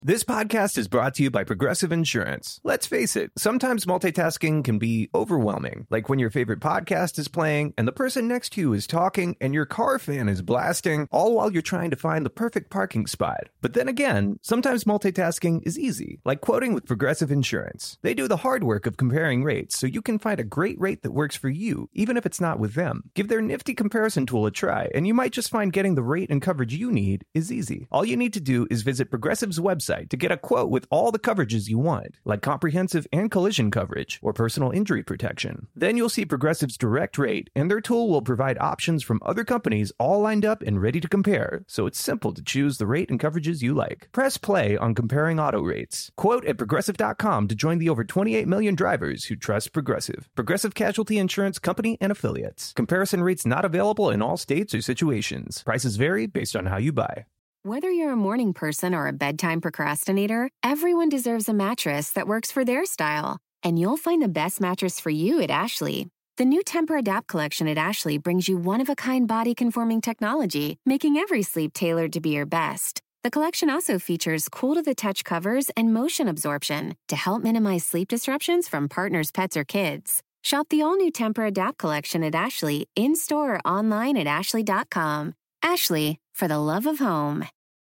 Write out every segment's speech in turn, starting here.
This podcast is brought to you by Progressive Insurance. Let's face it, sometimes multitasking can be overwhelming, like when your favorite podcast is playing and the person next to you is talking and your car fan is blasting, all while you're trying to find the perfect parking spot. But then again, sometimes multitasking is easy, like quoting with Progressive Insurance. They do the hard work of comparing rates so you can find a great rate that works for you, even if it's not with them. Give their nifty comparison tool a try, and you might just find getting the rate and coverage you need is easy. All you need to do is visit Progressive's website to get a quote with all the coverages you want, like comprehensive and collision coverage or personal injury protection. Then you'll see Progressive's direct rate, and their tool will provide options from other companies all lined up and ready to compare, so it's simple to choose the rate and coverages you like. Press play on comparing auto rates. Quote at Progressive.com to join the over 28 million drivers who trust Progressive. Progressive Casualty Insurance Company and Affiliates. Comparison rates not available in all states or situations. Prices vary based on how you buy. Whether you're a morning person or a bedtime procrastinator, everyone deserves a mattress that works for their style. And you'll find the best mattress for you at Ashley. The new Temper-Adapt collection at Ashley brings you one-of-a-kind body-conforming technology, making every sleep tailored to be your best. The collection also features cool-to-the-touch covers and motion absorption to help minimize sleep disruptions from partners, pets, or kids. Shop the all-new Temper-Adapt collection at Ashley, in-store or online at ashley.com. Ashley, for the love of home.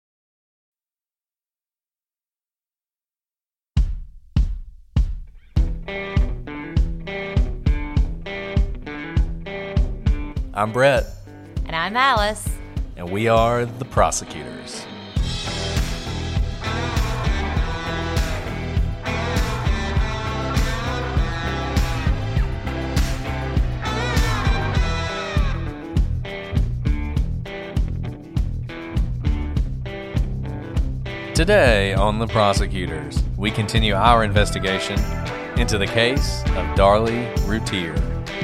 I'm Brett. And I'm Alice. And we are the Prosecutors. Today on The Prosecutors, we continue our investigation into the case of Darlie Routier.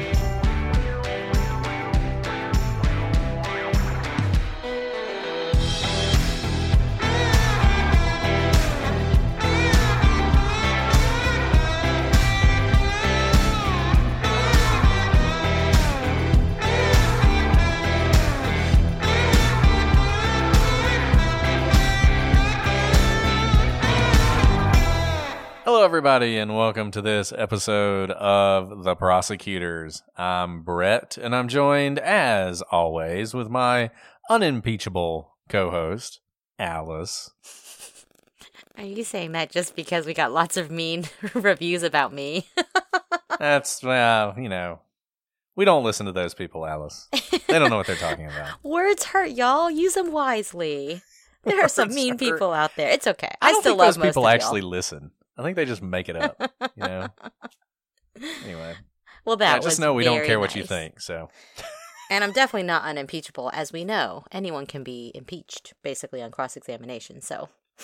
Hello, everybody, and welcome to this episode of The Prosecutors. I'm Brett, and I'm joined, as always, with my unimpeachable co-host, Alice. Are you saying that just because we got lots of mean reviews about me? That's, well, you know, we don't listen to those people, Alice. They don't know what they're talking about. Words hurt, y'all. Use them wisely. There are some mean people out there. It's okay. I still think love those most people of actually y'all. listen. I think they just make it up, you know? Anyway. Well, that I just was know we don't very care what you nice. think, so. And I'm definitely not unimpeachable. As we know, anyone can be impeached, basically, on cross-examination, so.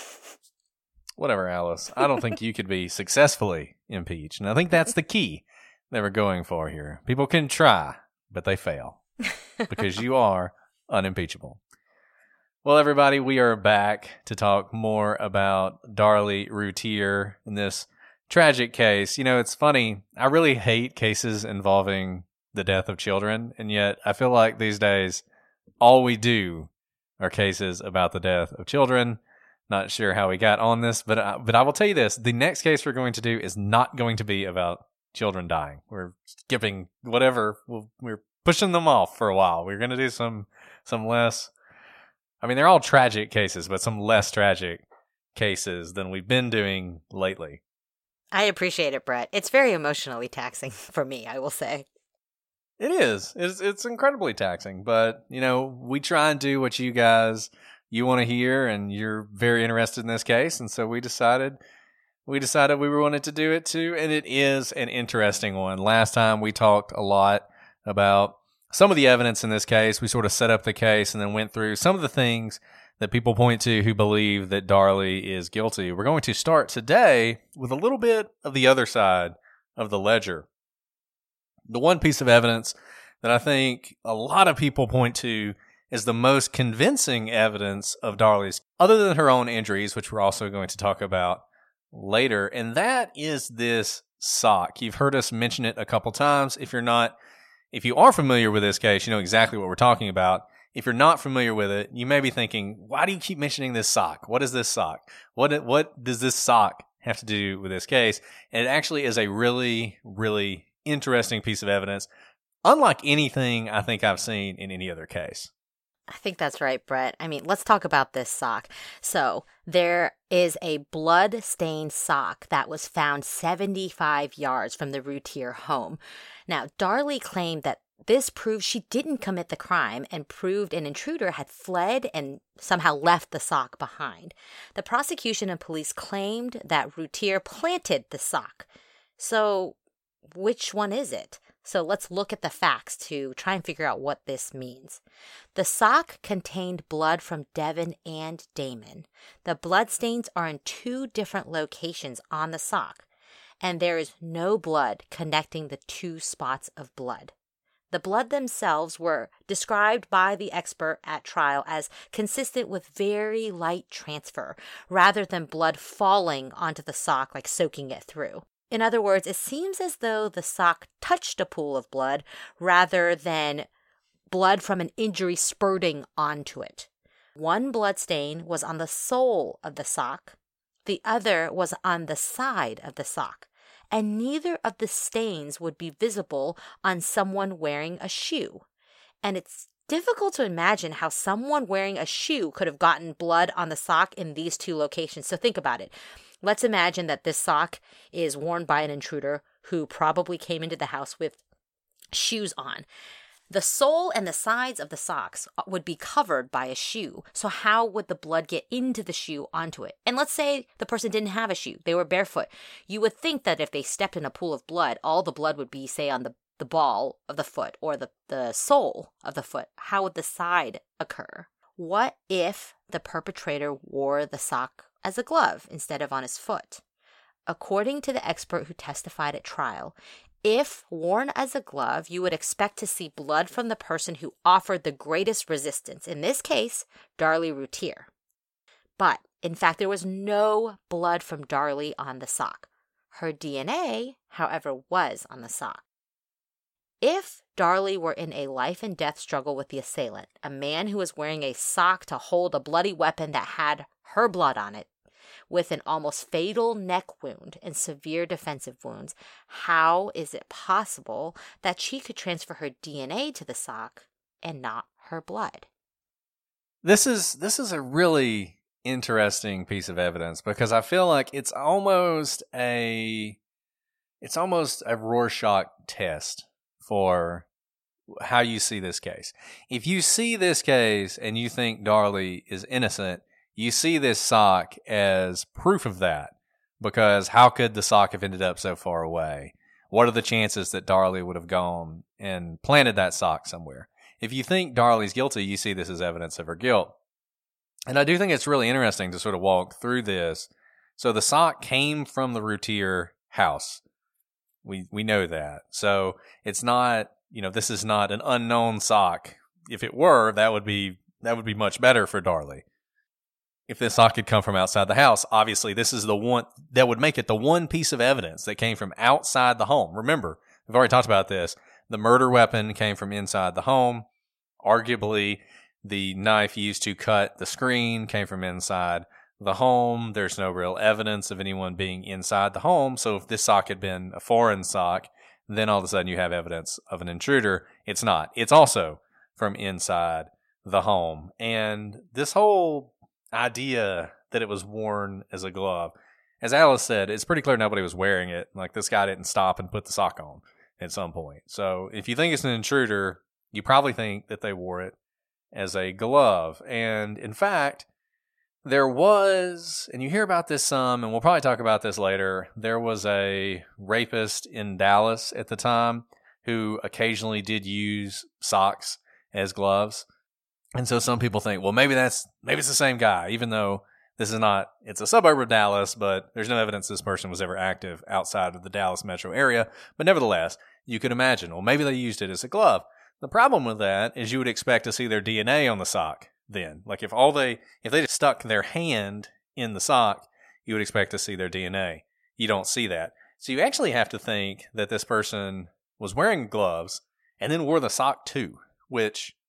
Whatever, Alice. I don't think you could be successfully impeached, and I think that's the key that we're going for here. People can try, but they fail, because you are unimpeachable. Well, everybody, we are back to talk more about Darlie Routier in this tragic case. You know, it's funny. I really hate cases involving the death of children, and yet I feel like these days all we do are cases about the death of children. Not sure how we got on this, but I will tell you this. The next case we're going to do is not going to be about children dying. We're skipping whatever. We're pushing them off for a while. We're going to do some less... I mean, they're all tragic cases, but some less tragic cases than we've been doing lately. I appreciate it, Brett. It's very emotionally taxing for me, I will say. It is. It's incredibly taxing, but, you know, we try and do what you guys, you want to hear, and you're very interested in this case, and so we decided we wanted to do it too, and it is an interesting one. Last time we talked a lot about some of the evidence in this case. We sort of set up the case and then went through some of the things that people point to who believe that Darlie is guilty. We're going to start today with a little bit of the other side of the ledger. The one piece of evidence that I think a lot of people point to is the most convincing evidence of Darlie's, other than her own injuries, which we're also going to talk about later, and that is this sock. You've heard us mention it a couple times. If you are familiar with this case, you know exactly what we're talking about. if you're not familiar with it, you may be thinking, why do you keep mentioning this sock? What is this sock? What does this sock have to do with this case? And it actually is a really, really interesting piece of evidence, unlike anything I think I've seen in any other case. I think that's right, Brett. I mean, let's talk about this sock. So there is a blood-stained sock that was found 75 yards from the Routier home. Now, Darlie claimed that this proved she didn't commit the crime and proved an intruder had fled and somehow left the sock behind. The prosecution and police claimed that Routier planted the sock. So which one is it? So let's look at the facts to try and figure out what this means. The sock contained blood from Devin and Damon. The bloodstains are in 2 different locations on the sock, and there is no blood connecting the 2 spots of blood. The blood themselves were described by the expert at trial as consistent with very light transfer, rather than blood falling onto the sock, like soaking it through. In other words, it seems as though the sock touched a pool of blood rather than blood from an injury spurting onto it. One blood stain was on the sole of the sock. The other was on the side of the sock. And neither of the stains would be visible on someone wearing a shoe. And it's difficult to imagine how someone wearing a shoe could have gotten blood on the sock in these 2 locations. So think about it. Let's imagine that this sock is worn by an intruder who probably came into the house with shoes on. The sole and the sides of the socks would be covered by a shoe. So how would the blood get into the shoe onto it? And let's say the person didn't have a shoe. They were barefoot. You would think that if they stepped in a pool of blood, all the blood would be, say, on the ball of the foot or the sole of the foot. How would the side occur? What if the perpetrator wore the sock as a glove instead of on his foot? According to the expert who testified at trial, if worn as a glove, you would expect to see blood from the person who offered the greatest resistance, in this case, Darlie Routier. But, in fact, there was no blood from Darlie on the sock. Her DNA, however, was on the sock. If Darlie were in a life and death struggle with the assailant, a man who was wearing a sock to hold a bloody weapon that had her blood on it, with an almost fatal neck wound and severe defensive wounds, how is it possible that she could transfer her DNA to the sock and not her blood? This is a really interesting piece of evidence because I feel like it's almost a Rorschach test for how you see this case. If you see this case and you think Darlie is innocent, you see this sock as proof of that, because how could the sock have ended up so far away? What are the chances that Darlie would have gone and planted that sock somewhere? If you think Darlie's guilty, you see this as evidence of her guilt. And I do think it's really interesting to sort of walk through this. So the sock came from the Routier house. We know that. So it's not, this is not an unknown sock. If it were, that would be much better for Darlie. If this sock had come from outside the house, obviously this is the one that would make it the one piece of evidence that came from outside the home. Remember, we've already talked about this. The murder weapon came from inside the home. Arguably, the knife used to cut the screen came from inside the home. There's no real evidence of anyone being inside the home. So if this sock had been a foreign sock, then all of a sudden you have evidence of an intruder. It's not. It's also from inside the home. And this whole idea that it was worn as a glove, as Alice said, it's pretty clear nobody was wearing it. Like, this guy didn't stop and put the sock on at some point. So if you think it's an intruder, you probably think that they wore it as a glove. And in fact, there was, and you hear about this some, and we'll probably talk about this later, there was a rapist in Dallas at the time who occasionally did use socks as gloves. And so some people think, well, maybe it's the same guy, even though this is not, it's a suburb of Dallas, but there's no evidence this person was ever active outside of the Dallas metro area. But nevertheless, you could imagine, well, maybe they used it as a glove. The problem with that is you would expect to see their DNA on the sock then. Like if they just stuck their hand in the sock, you would expect to see their DNA. You don't see that. So you actually have to think that this person was wearing gloves and then wore the sock too, which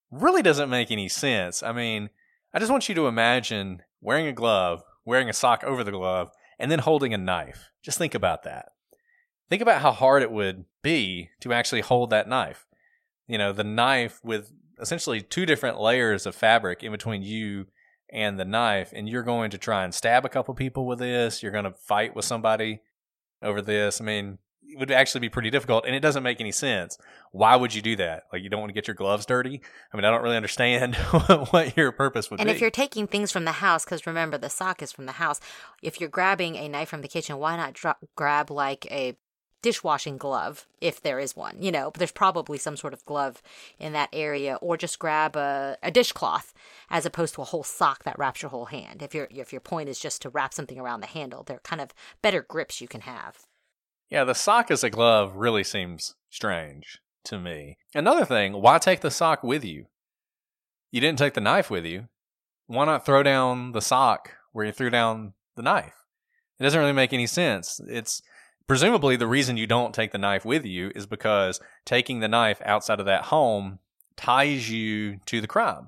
really doesn't make any sense. I mean, I just want you to imagine wearing a glove, wearing a sock over the glove, and then holding a knife. Just think about that. Think about how hard it would be to actually hold that knife. You know, the knife with essentially 2 different layers of fabric in between you and the knife, and you're going to try and stab a couple people with this. You're going to fight with somebody over this. I mean, it would actually be pretty difficult, and it doesn't make any sense. Why would you do that? Like, you don't want to get your gloves dirty? I mean, I don't really understand what your purpose would be. And if you're taking things from the house, because remember, the sock is from the house, if you're grabbing a knife from the kitchen, why not grab like a dishwashing glove, if there is one? You know, there's probably some sort of glove in that area, or just grab a dishcloth as opposed to a whole sock that wraps your whole hand. If your point is just to wrap something around the handle, they're kind of better grips you can have. Yeah, the sock as a glove really seems strange to me. Another thing, why take the sock with you? You didn't take the knife with you. Why not throw down the sock where you threw down the knife? It doesn't really make any sense. It's presumably the reason you don't take the knife with you is because taking the knife outside of that home ties you to the crime.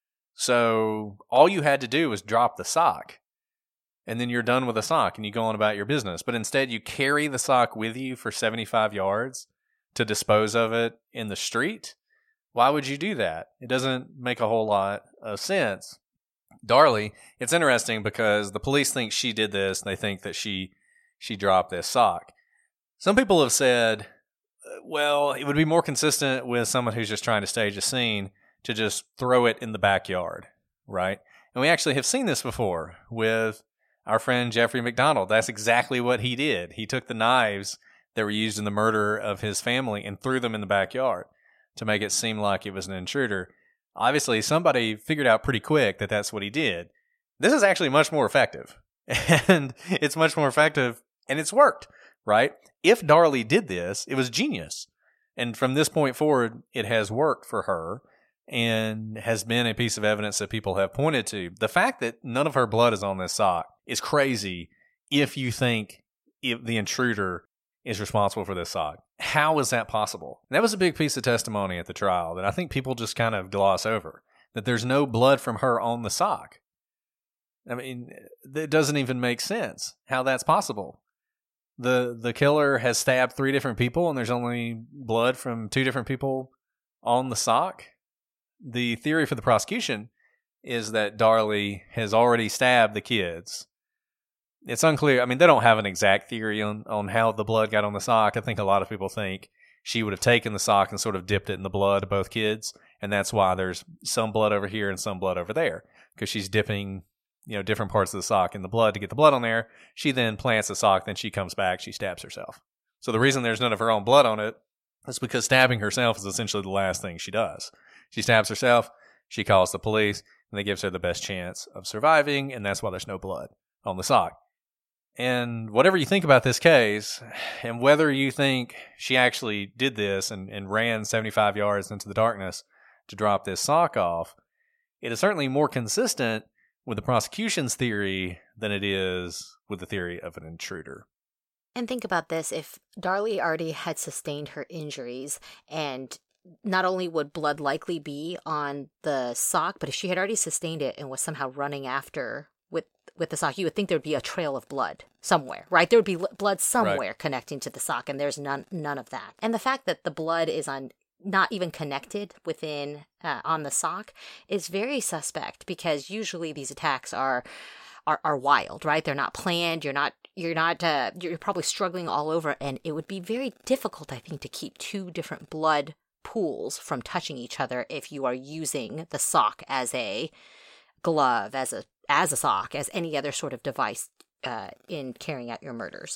So all you had to do was drop the sock, and then you're done with the sock and you go on about your business. But instead, you carry the sock with you for 75 yards to dispose of it in the street. Why would you do that? It doesn't make a whole lot of sense. Darlie, it's interesting because the police think she did this. They think that she dropped this sock. Some people have said, well, it would be more consistent with someone who's just trying to stage a scene to just throw it in the backyard, right? And we actually have seen this before with our friend Jeffrey McDonald. That's exactly what he did. He took the knives that were used in the murder of his family and threw them in the backyard to make it seem like it was an intruder. Obviously, somebody figured out pretty quick that that's what he did. This is actually much more effective. And it's much more effective, and it's worked, right? If Darlie did this, it was genius. And from this point forward, it has worked for her and has been a piece of evidence that people have pointed to. The fact that none of her blood is on this sock is crazy if you think the intruder is responsible for this sock. How is that possible? And that was a big piece of testimony at the trial that I think people just kind of gloss over, that there's no blood from her on the sock. I mean, it doesn't even make sense how that's possible. The killer has stabbed 3 different people and there's only blood from 2 different people on the sock. The theory for the prosecution is that Darlie has already stabbed the kids. It's unclear. I mean, they don't have an exact theory on how the blood got on the sock. I think a lot of people think she would have taken the sock and sort of dipped it in the blood of both kids, and that's why there's some blood over here and some blood over there, because she's dipping, different parts of the sock in the blood to get the blood on there. She then plants the sock, then she comes back, she stabs herself. So the reason there's none of her own blood on it is because stabbing herself is essentially the last thing she does. She stabs herself, she calls the police, and that gives her the best chance of surviving, and that's why there's no blood on the sock. And whatever you think about this case, and whether you think she actually did this and ran 75 yards into the darkness to drop this sock off, it is certainly more consistent with the prosecution's theory than it is with the theory of an intruder. And think about this. If Darlie already had sustained her injuries, and not only would blood likely be on the sock, but if she had already sustained it and was somehow running after with the sock, you would think there would be a trail of blood somewhere, right? There would be blood somewhere connecting to the sock, and there's none of that. And the fact that the blood is not even connected within on the sock is very suspect, because usually these attacks are wild, right? They're not planned. You're probably struggling all over, and it would be very difficult, I think, to keep 2 different blood pools from touching each other if you are using the sock as a glove, as a sock, as any other sort of device in carrying out your murders.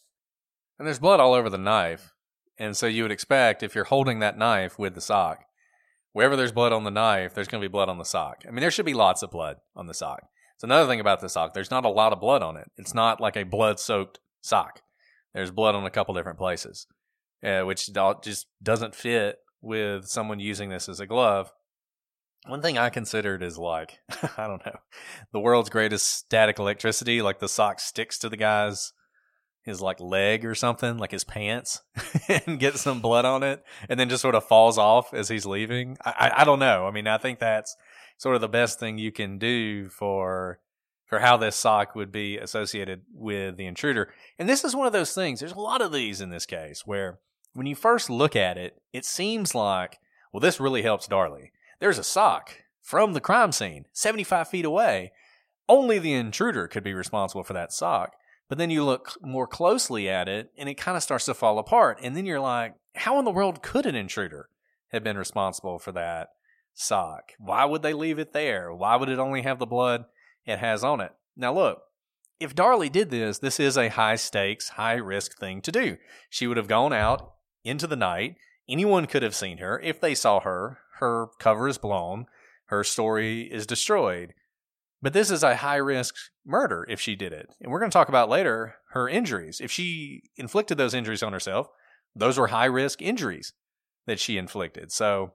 And there's blood all over the knife. And so you would expect, if you're holding that knife with the sock, wherever there's blood on the knife, there's going to be blood on the sock. I mean, there should be lots of blood on the sock. It's another thing about the sock. There's not a lot of blood on it. It's not like a blood-soaked sock. There's blood on a couple different places, which just doesn't fit with someone using this as a glove. One thing I considered is like, I don't know, the world's greatest static electricity, like the sock sticks to the guy's his like leg or something, like his pants, and gets some blood on it, and then just sort of falls off as he's leaving. I don't know. I mean, I think that's sort of the best thing you can do for how this sock would be associated with the intruder. And this is one of those things. There's a lot of these in this case where when you first look at it, it seems like, well, this really helps Darlie. There's a sock from the crime scene, 75 feet away. Only the intruder could be responsible for that sock. But then you look more closely at it, and it kind of starts to fall apart. And then you're like, how in the world could an intruder have been responsible for that sock? Why would they leave it there? Why would it only have the blood it has on it? Now look, if Darlie did this, this is a high-stakes, high-risk thing to do. She would have gone out into the night. Anyone could have seen her. If they saw her, her cover is blown. Her story is destroyed. But this is a high-risk murder if she did it. And we're going to talk about later her injuries. If she inflicted those injuries on herself, those were high-risk injuries that she inflicted. So,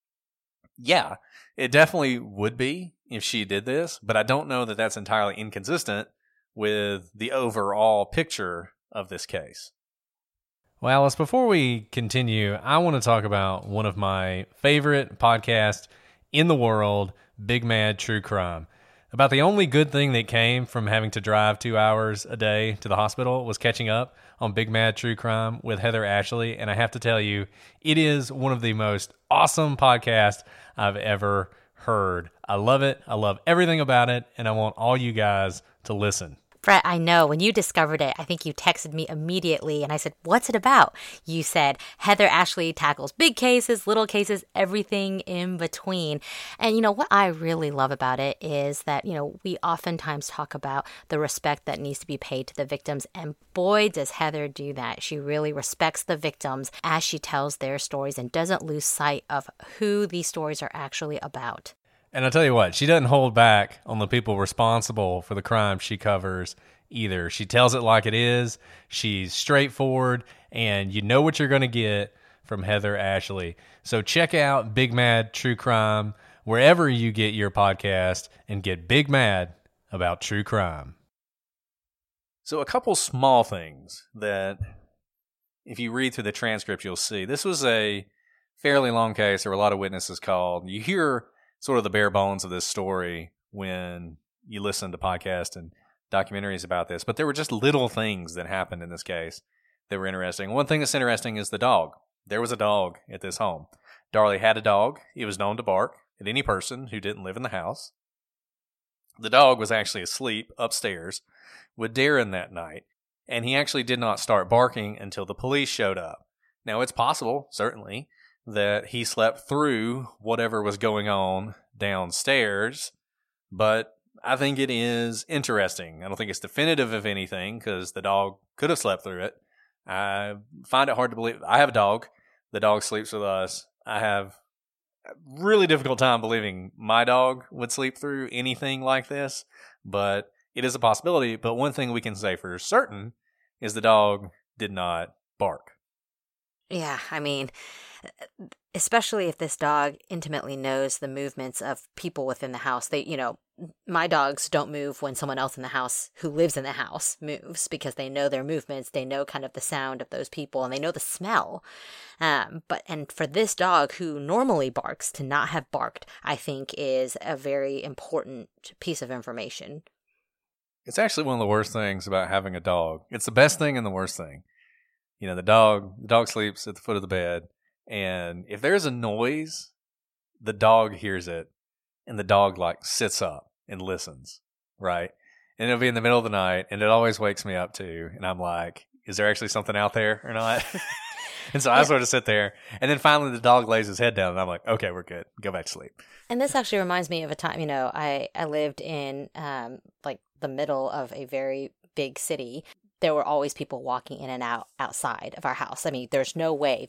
yeah, it definitely would be if she did this. But I don't know that that's entirely inconsistent with the overall picture of this case. Well, Alice, before we continue, I want to talk about one of my favorite podcasts in the world, Big Mad True Crime. About the only good thing that came from having to drive 2 hours a day to the hospital was catching up on Big Mad True Crime with Heather Ashley. And I have to tell you, it is one of the most awesome podcasts I've ever heard. I love it. I love everything about it. And I want all you guys to listen. Brett, I know when you discovered it, I think you texted me immediately and I said, what's it about? You said, Heather Ashley tackles big cases, little cases, everything in between. And you know, what I really love about it is that, you know, we oftentimes talk about the respect that needs to be paid to the victims. And boy, does Heather do that. She really respects the victims as she tells their stories and doesn't lose sight of who these stories are actually about. And I'll tell you what, she doesn't hold back on the people responsible for the crime she covers either. She tells it like it is. She's straightforward, and you know what you're going to get from Heather Ashley. So check out Big Mad True Crime wherever you get your podcast and get big mad about true crime. So a couple small things that if you read through the transcript, you'll see. This was a fairly long case. There were a lot of witnesses called. You hear sort of the bare bones of this story when you listen to podcasts and documentaries about this. But there were just little things that happened in this case that were interesting. One thing that's interesting is the dog. There was a dog at this home. Darlie had a dog. It was known to bark at any person who didn't live in the house. The dog was actually asleep upstairs with Darren that night, and he actually did not start barking until the police showed up. Now, it's possible, certainly, that he slept through whatever was going on downstairs, but I think it is interesting. I don't think it's definitive of anything because the dog could have slept through it. I find it hard to believe. I have a dog. The dog sleeps with us. I have a really difficult time believing my dog would sleep through anything like this, but it is a possibility. But one thing we can say for certain is the dog did not bark. Yeah, I mean, especially if this dog intimately knows the movements of people within the house. They, you know, my dogs don't move when someone else in the house who lives in the house moves because they know their movements. They know kind of the sound of those people and they know the smell. And for this dog who normally barks to not have barked, I think is a very important piece of information. It's actually one of the worst things about having a dog. It's the best thing and the worst thing. You know, the dog sleeps at the foot of the bed, and if there's a noise, the dog hears it, and the dog, like, sits up and listens, right? And it'll be in the middle of the night, and it always wakes me up, too, and I'm like, is there actually something out there or not? And so I sort of sit there, and then finally the dog lays his head down, and I'm like, okay, we're good. Go back to sleep. And this actually reminds me of a time, you know, I lived in, like, the middle of a very big city. There were always people walking in and out outside of our house. I mean, there's no way that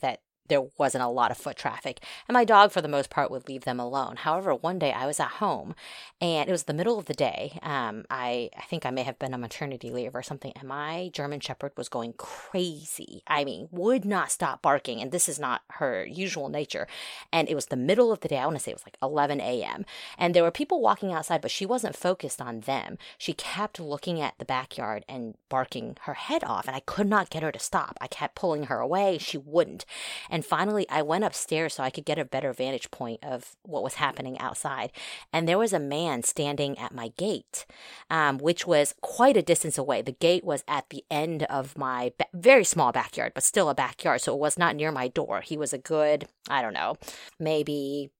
there wasn't a lot of foot traffic. And my dog, for the most part, would leave them alone. However, one day I was at home and it was the middle of the day. I think I may have been on maternity leave or something. And my German Shepherd was going crazy. I mean, would not stop barking. And this is not her usual nature. And it was the middle of the day. I want to say it was like 11 a.m. And there were people walking outside, but she wasn't focused on them. She kept looking at the backyard and barking her head off. And I could not get her to stop. I kept pulling her away. She wouldn't. And finally, I went upstairs so I could get a better vantage point of what was happening outside. And there was a man standing at my gate, which was quite a distance away. The gate was at the end of my very small backyard, but still a backyard. So it was not near my door. He was a good, I don't know, maybe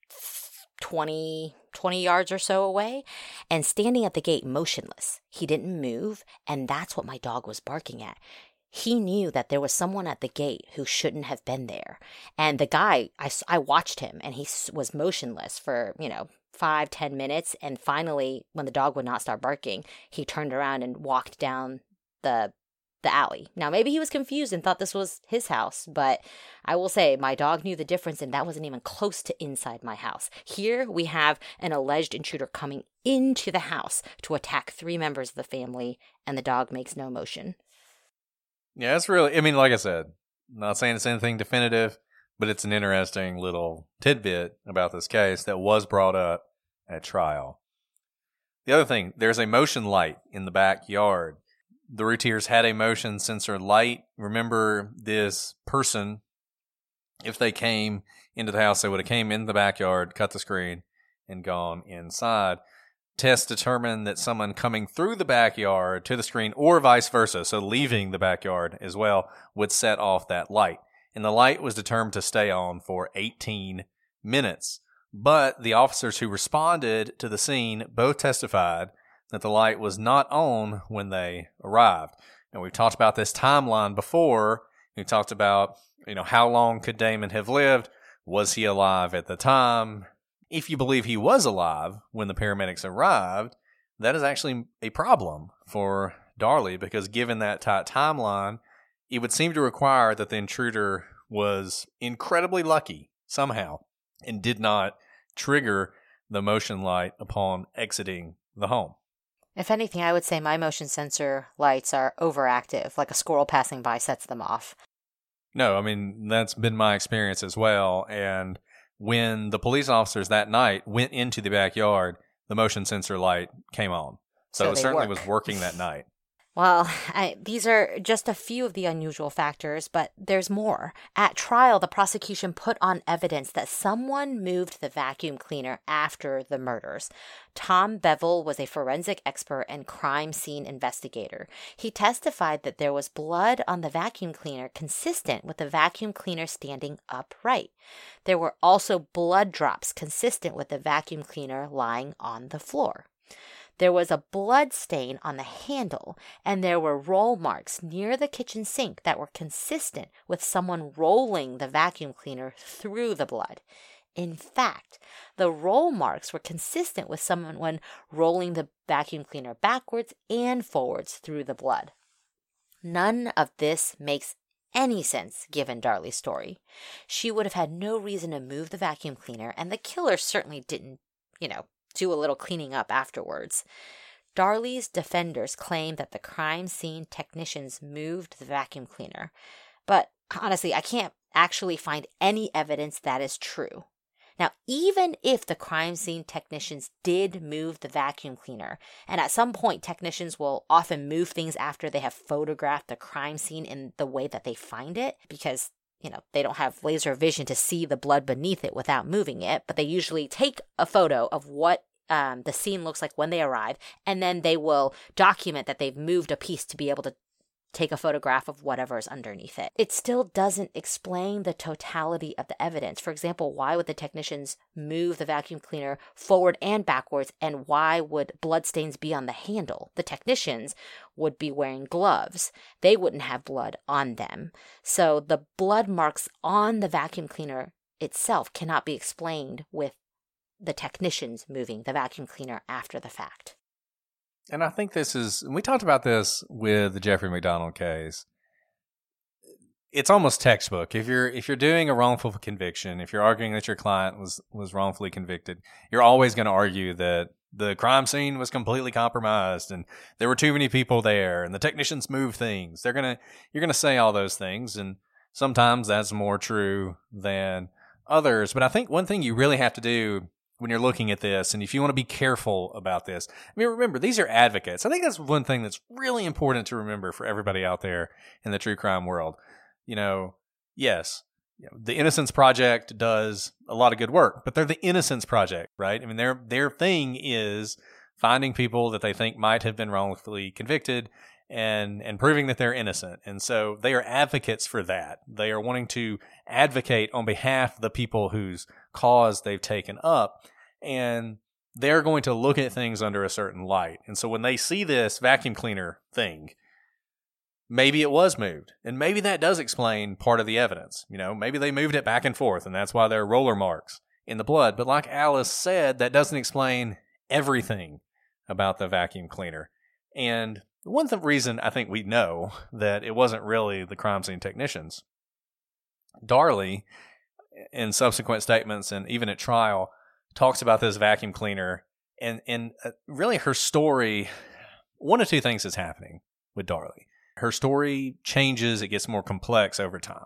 20 yards or so away, and standing at the gate motionless. He didn't move, and that's what my dog was barking at. He knew that there was someone at the gate who shouldn't have been there. And the guy, I watched him, and he was motionless for, 5-10 minutes. And finally, when the dog would not start barking, he turned around and walked down the alley. Now, maybe he was confused and thought this was his house, but I will say my dog knew the difference, and that wasn't even close to inside my house. Here we have an alleged intruder coming into the house to attack 3 members of the family, and the dog makes no motion. Yeah, it's really, like I said, not saying it's anything definitive, but it's an interesting little tidbit about this case that was brought up at trial. The other thing, there's a motion light in the backyard. The Routiers had a motion sensor light. Remember, this person, if they came into the house, they would have came in the backyard, cut the screen, and gone inside. Tests determined that someone coming through the backyard to the screen or vice versa, so leaving the backyard as well, would set off that light. And the light was determined to stay on for 18 minutes. But the officers who responded to the scene both testified that the light was not on when they arrived. And we've talked about this timeline before. We talked about, how long could Damon have lived? Was he alive at the time? If you believe he was alive when the paramedics arrived, that is actually a problem for Darlie, because given that tight timeline, it would seem to require that the intruder was incredibly lucky somehow and did not trigger the motion light upon exiting the home. If anything, I would say my motion sensor lights are overactive, like a squirrel passing by sets them off. No, that's been my experience as well. And when the police officers that night went into the backyard, the motion sensor light came on. So it certainly was working that night. Well, these are just a few of the unusual factors, but there's more. At trial, the prosecution put on evidence that someone moved the vacuum cleaner after the murders. Tom Bevel was a forensic expert and crime scene investigator. He testified that there was blood on the vacuum cleaner consistent with the vacuum cleaner standing upright. There were also blood drops consistent with the vacuum cleaner lying on the floor. There was a blood stain on the handle, and there were roll marks near the kitchen sink that were consistent with someone rolling the vacuum cleaner through the blood. In fact, the roll marks were consistent with someone rolling the vacuum cleaner backwards and forwards through the blood. None of this makes any sense given Darlie's story. She would have had no reason to move the vacuum cleaner, and the killer certainly didn't, do a little cleaning up afterwards. Darlie's defenders claim that the crime scene technicians moved the vacuum cleaner, but honestly, I can't actually find any evidence that is true. Now, even if the crime scene technicians did move the vacuum cleaner, and at some point technicians will often move things after they have photographed the crime scene in the way that they find it, because they don't have laser vision to see the blood beneath it without moving it, but they usually take a photo of what the scene looks like when they arrive, and then they will document that they've moved a piece to be able to take a photograph of whatever is underneath it. It still doesn't explain the totality of the evidence. For example, why would the technicians move the vacuum cleaner forward and backwards, and why would bloodstains be on the handle? The technicians would be wearing gloves. They wouldn't have blood on them. So the blood marks on the vacuum cleaner itself cannot be explained with the technicians moving the vacuum cleaner after the fact. And I think we talked about this with the Jeffrey McDonald case. it's almost textbook. If you're doing a wrongful conviction, if you're arguing that your client was wrongfully convicted, you're always going to argue that the crime scene was completely compromised and there were too many people there and the technicians moved things. You're going to say all those things, and sometimes that's more true than others. But I think one thing you really have to do when you're looking at this, and if you want to be careful about this, I mean, remember, these are advocates. I think that's one thing that's really important to remember for everybody out there in the true crime world. Yes, the Innocence Project does a lot of good work, but they're the Innocence Project, right? I mean, their thing is finding people that they think might have been wrongfully convicted and proving that they're innocent. And so they are advocates for that. They are wanting to advocate on behalf of the people whose cause they've taken up, and they're going to look at things under a certain light. And so when they see this vacuum cleaner thing, maybe it was moved, and maybe that does explain part of the evidence. Maybe they moved it back and forth, and that's why there are roller marks in the blood. But like Alice said, that doesn't explain everything about the vacuum cleaner. And one reason I think we know that it wasn't really the crime scene technicians, Darlie, in subsequent statements and even at trial, talks about this vacuum cleaner, and really her story, one of two things is happening with Darlie. Her story changes, it gets more complex over time.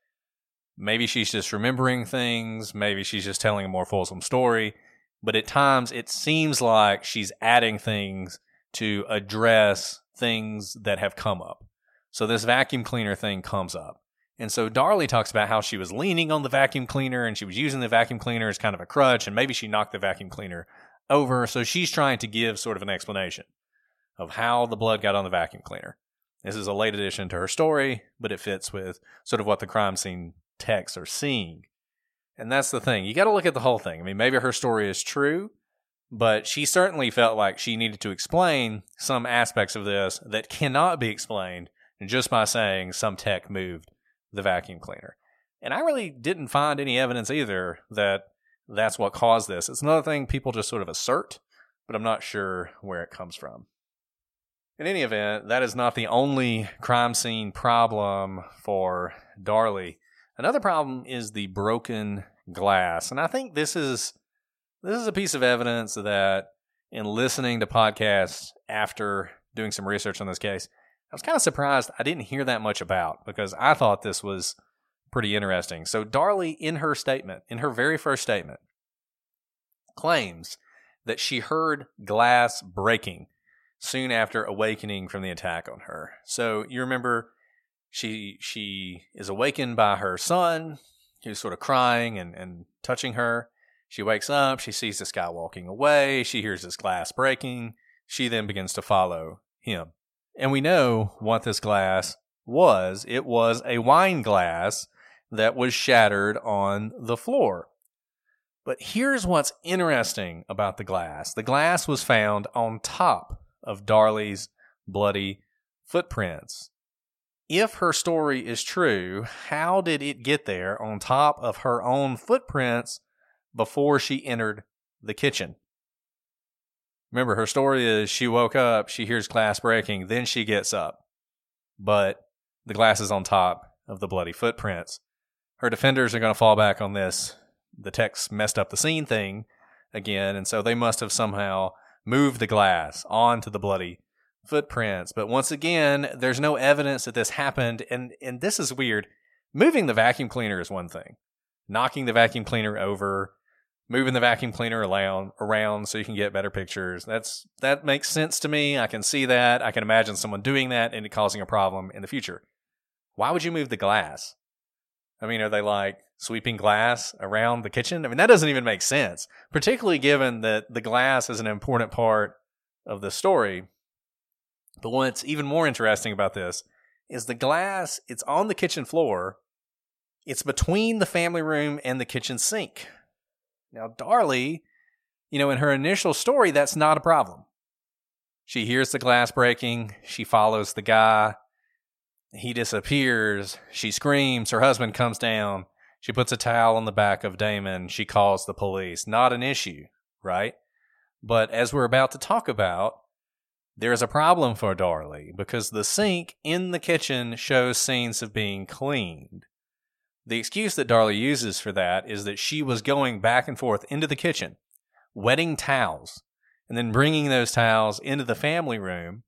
Maybe she's just remembering things, maybe she's just telling a more fulsome story, but at times it seems like she's adding things to address things that have come up. So this vacuum cleaner thing comes up. And so Darlie talks about how she was leaning on the vacuum cleaner and she was using the vacuum cleaner as kind of a crutch, and maybe she knocked the vacuum cleaner over. So she's trying to give sort of an explanation of how the blood got on the vacuum cleaner. This is a late addition to her story, but it fits with sort of what the crime scene techs are seeing. And that's the thing. You got to look at the whole thing. I mean, maybe her story is true, but she certainly felt like she needed to explain some aspects of this that cannot be explained just by saying some tech moved the vacuum cleaner. And I really didn't find any evidence either that that's what caused this. It's another thing people just sort of assert, but I'm not sure where it comes from. In any event, that is not the only crime scene problem for Darlie. Another problem is the broken glass. And I think this is a piece of evidence that in listening to podcasts after doing some research on this case, I was kind of surprised I didn't hear that much about, because I thought this was pretty interesting. So Darlie, in her statement, in her very first statement, claims that she heard glass breaking soon after awakening from the attack on her. So you remember she is awakened by her son, who's sort of crying and touching her. She wakes up, she sees this guy walking away, she hears this glass breaking. She then begins to follow him. And we know what this glass was. It was a wine glass that was shattered on the floor. But here's what's interesting about the glass. The glass was found on top of Darlie's bloody footprints. If her story is true, how did it get there on top of her own footprints before she entered the kitchen? Remember, her story is she woke up, she hears glass breaking, then she gets up. But the glass is on top of the bloody footprints. Her defenders are going to fall back on this. The techs messed up the scene thing again, and so they must have somehow moved the glass onto the bloody footprints. But once again, there's no evidence that this happened, and this is weird. Moving the vacuum cleaner is one thing. Knocking the vacuum cleaner over, moving the vacuum cleaner around so you can get better pictures. That makes sense to me. I can see that. I can imagine someone doing that and it causing a problem in the future. Why would you move the glass? I mean, are they like sweeping glass around the kitchen? I mean, that doesn't even make sense, particularly given that the glass is an important part of the story. But what's even more interesting about this is the glass, it's on the kitchen floor. It's between the family room and the kitchen sink. Now, Darlie, in her initial story, that's not a problem. She hears the glass breaking. She follows the guy. He disappears. She screams. Her husband comes down. She puts a towel on the back of Damon. She calls the police. Not an issue, right? But as we're about to talk about, There is a problem for Darlie because the sink in the kitchen shows scenes of being cleaned. The excuse that Darlie uses for that is that she was going back and forth into the kitchen, wetting towels, and then bringing those towels into the family room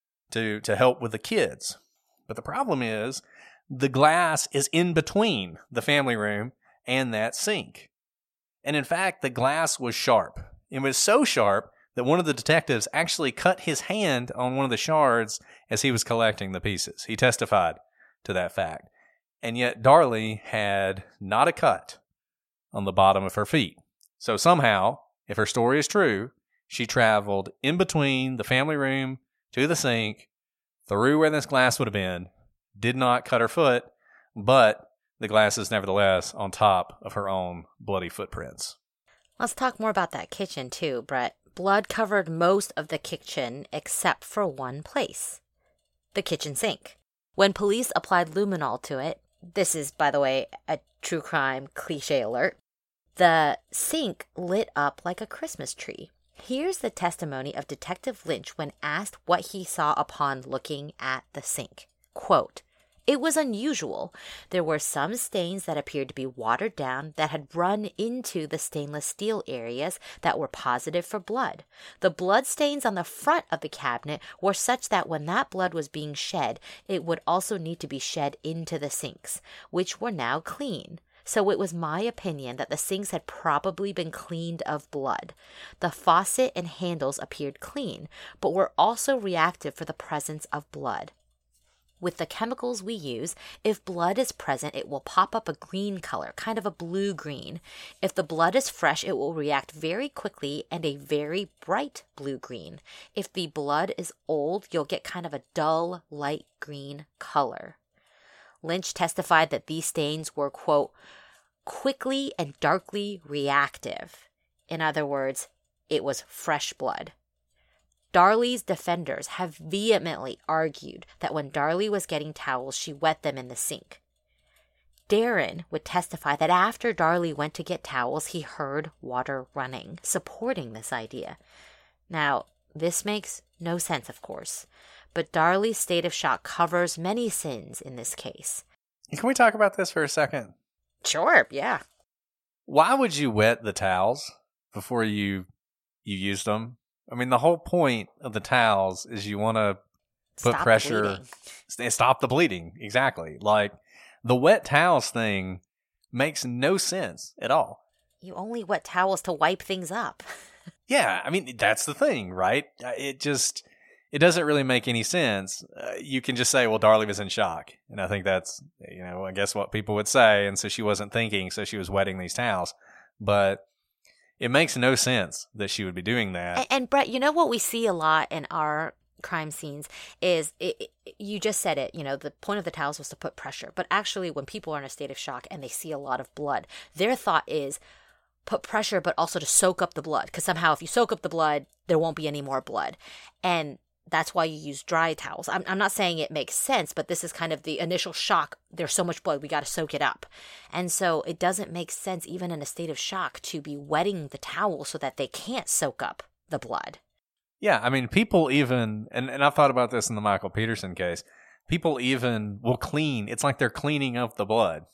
to help with the kids. But the problem is the glass is in between the family room and that sink. And in fact, the glass was sharp. It was so sharp that one of the detectives actually cut his hand on one of the shards as he was collecting the pieces. He testified to that fact. And yet Darlie had not a cut on the bottom of her feet. So somehow, if her story is true, she traveled in between the family room to the sink, through where this glass would have been, did not cut her foot, but the glass is nevertheless on top of her own bloody footprints. Let's talk more about that kitchen too, Brett. Blood covered most of the kitchen except for one place, the kitchen sink. When police applied luminol to it, this is, by the way, a true crime cliche alert, the sink lit up like a Christmas tree. Here's the testimony of Detective Lynch when asked what he saw upon looking at the sink. Quote, "It was unusual. There were some stains that appeared to be watered down that had run into the stainless steel areas that were positive for blood. The blood stains on the front of the cabinet were such that when that blood was being shed, it would also need to be shed into the sinks, which were now clean. So it was my opinion that the sinks had probably been cleaned of blood. The faucet and handles appeared clean, but were also reactive for the presence of blood. With the chemicals we use, if blood is present, it will pop up a green color, kind of a blue-green. If the blood is fresh, it will react very quickly and a very bright blue-green. If the blood is old, you'll get kind of a dull, light green color." Lynch testified that these stains were, quote, "quickly and darkly reactive." In other words, it was fresh blood. Darlie's defenders have vehemently argued that when Darlie was getting towels, she wet them in the sink. Darren would testify that after Darlie went to get towels, he heard water running, supporting this idea. Now, this makes no sense, of course, but Darlie's state of shock covers many sins in this case. Can we talk about this for a second? Sure, yeah. Why would you wet the towels before you used them? I mean, the whole point of the towels is you want to put pressure, stop the bleeding. Exactly. Like, the wet towels thing makes no sense at all. You only wet towels to wipe things up. Yeah, I mean, that's the thing, right? It doesn't really make any sense. You can just say, well, Darlie was in shock. And I think that's, I guess what people would say. And so she wasn't thinking, so she was wetting these towels. But it makes no sense that she would be doing that. And Brett, you know what we see a lot in our crime scenes is, you just said it, the point of the towels was to put pressure. But actually, when people are in a state of shock and they see a lot of blood, their thought is put pressure, but also to soak up the blood. Because somehow if you soak up the blood, there won't be any more blood. And that's why you use dry towels. I'm not saying it makes sense, but this is kind of the initial shock. There's so much blood, we got to soak it up. And so it doesn't make sense, even in a state of shock, to be wetting the towel so that they can't soak up the blood. Yeah, I mean, people even, and I've thought about this in the Michael Peterson case, people even will clean. It's like they're cleaning up the blood.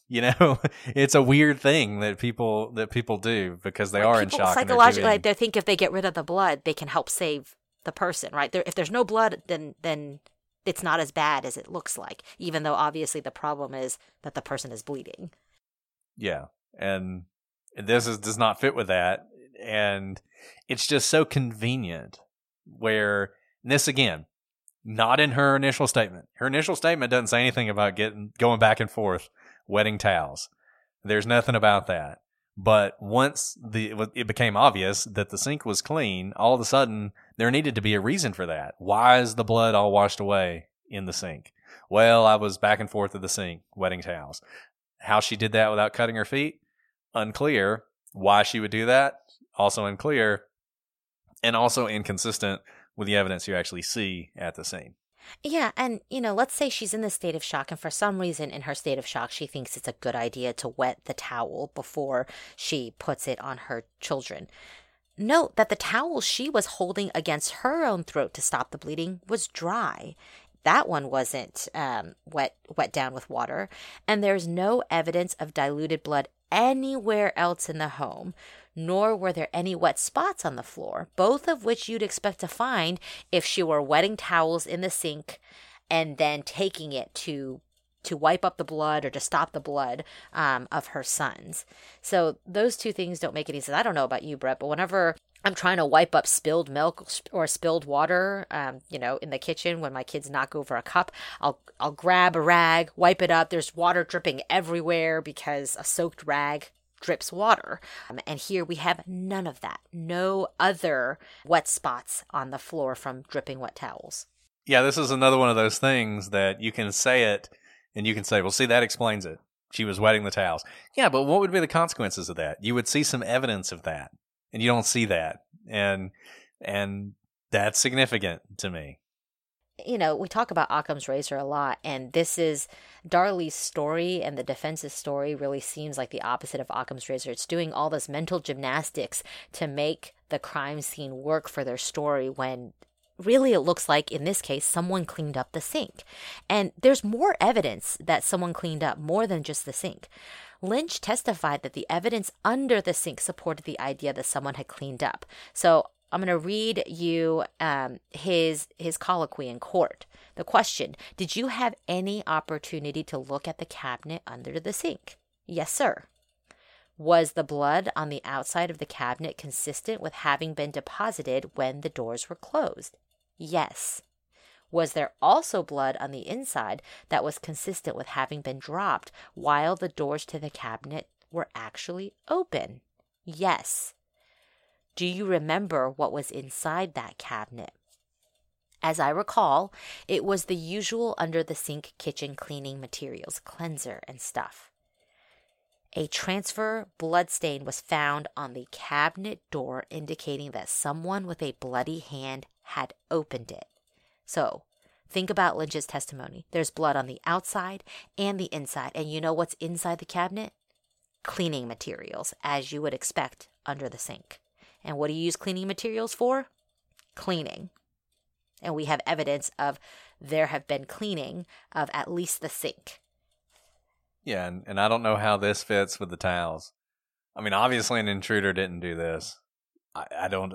It's a weird thing that people do because they are in shock. Psychologically, they think if they get rid of the blood, they can help save the person, right? If there's no blood, then it's not as bad as it looks like, even though obviously the problem is that the person is bleeding. Yeah, and this does not fit with that, and it's just so convenient. Where this again, not in her initial statement. Her initial statement doesn't say anything about going back and forth, wetting towels. There's nothing about that. But once it became obvious that the sink was clean, all of a sudden there needed to be a reason for that. Why is the blood all washed away in the sink? Well, I was back and forth to the sink, wetting towels. How she did that without cutting her feet? Unclear. Why she would do that? Also unclear. And also inconsistent with the evidence you actually see at the scene. Yeah, and, let's say she's in this state of shock, and for some reason in her state of shock, she thinks it's a good idea to wet the towel before she puts it on her children. note that the towel she was holding against her own throat to stop the bleeding was dry. That one wasn't wet down with water. And there's no evidence of diluted blood anywhere else in the home, nor were there any wet spots on the floor, both of which you'd expect to find if she were wetting towels in the sink and then taking it to wipe up the blood or to stop the blood of her sons. So those two things don't make any sense. I don't know about you, Brett, but whenever I'm trying to wipe up spilled milk or spilled water, in the kitchen when my kids knock over a cup, I'll grab a rag, wipe it up. There's water dripping everywhere because a soaked rag drips water. And here we have none of that. No other wet spots on the floor from dripping wet towels. Yeah, this is another one of those things that you can say it and you can say, well, see, that explains it. She was wetting the towels. Yeah, but what would be the consequences of that? You would see some evidence of that, and you don't see that. And that's significant to me. We talk about Occam's razor a lot, and this is Darley's story, and the defense's story really seems like the opposite of Occam's razor. It's doing all this mental gymnastics to make the crime scene work for their story when really it looks like, in this case, someone cleaned up the sink. And there's more evidence that someone cleaned up more than just the sink. Lynch testified that the evidence under the sink supported the idea that someone had cleaned up. So I'm going to read you his colloquy in court. The question: did you have any opportunity to look at the cabinet under the sink? Yes, sir. Was the blood on the outside of the cabinet consistent with having been deposited when the doors were closed? Yes. Was there also blood on the inside that was consistent with having been dropped while the doors to the cabinet were actually open? Yes. Do you remember what was inside that cabinet? As I recall, it was the usual under-the-sink kitchen cleaning materials, cleanser and stuff. A transfer blood stain was found on the cabinet door, indicating that someone with a bloody hand had opened it. So, think about Lynch's testimony. There's blood on the outside and the inside. And you know what's inside the cabinet? Cleaning materials, as you would expect under the sink. And what do you use cleaning materials for? Cleaning. And we have evidence of there have been cleaning of at least the sink. Yeah, and I don't know how this fits with the towels. I mean, obviously an intruder didn't do this. I don't.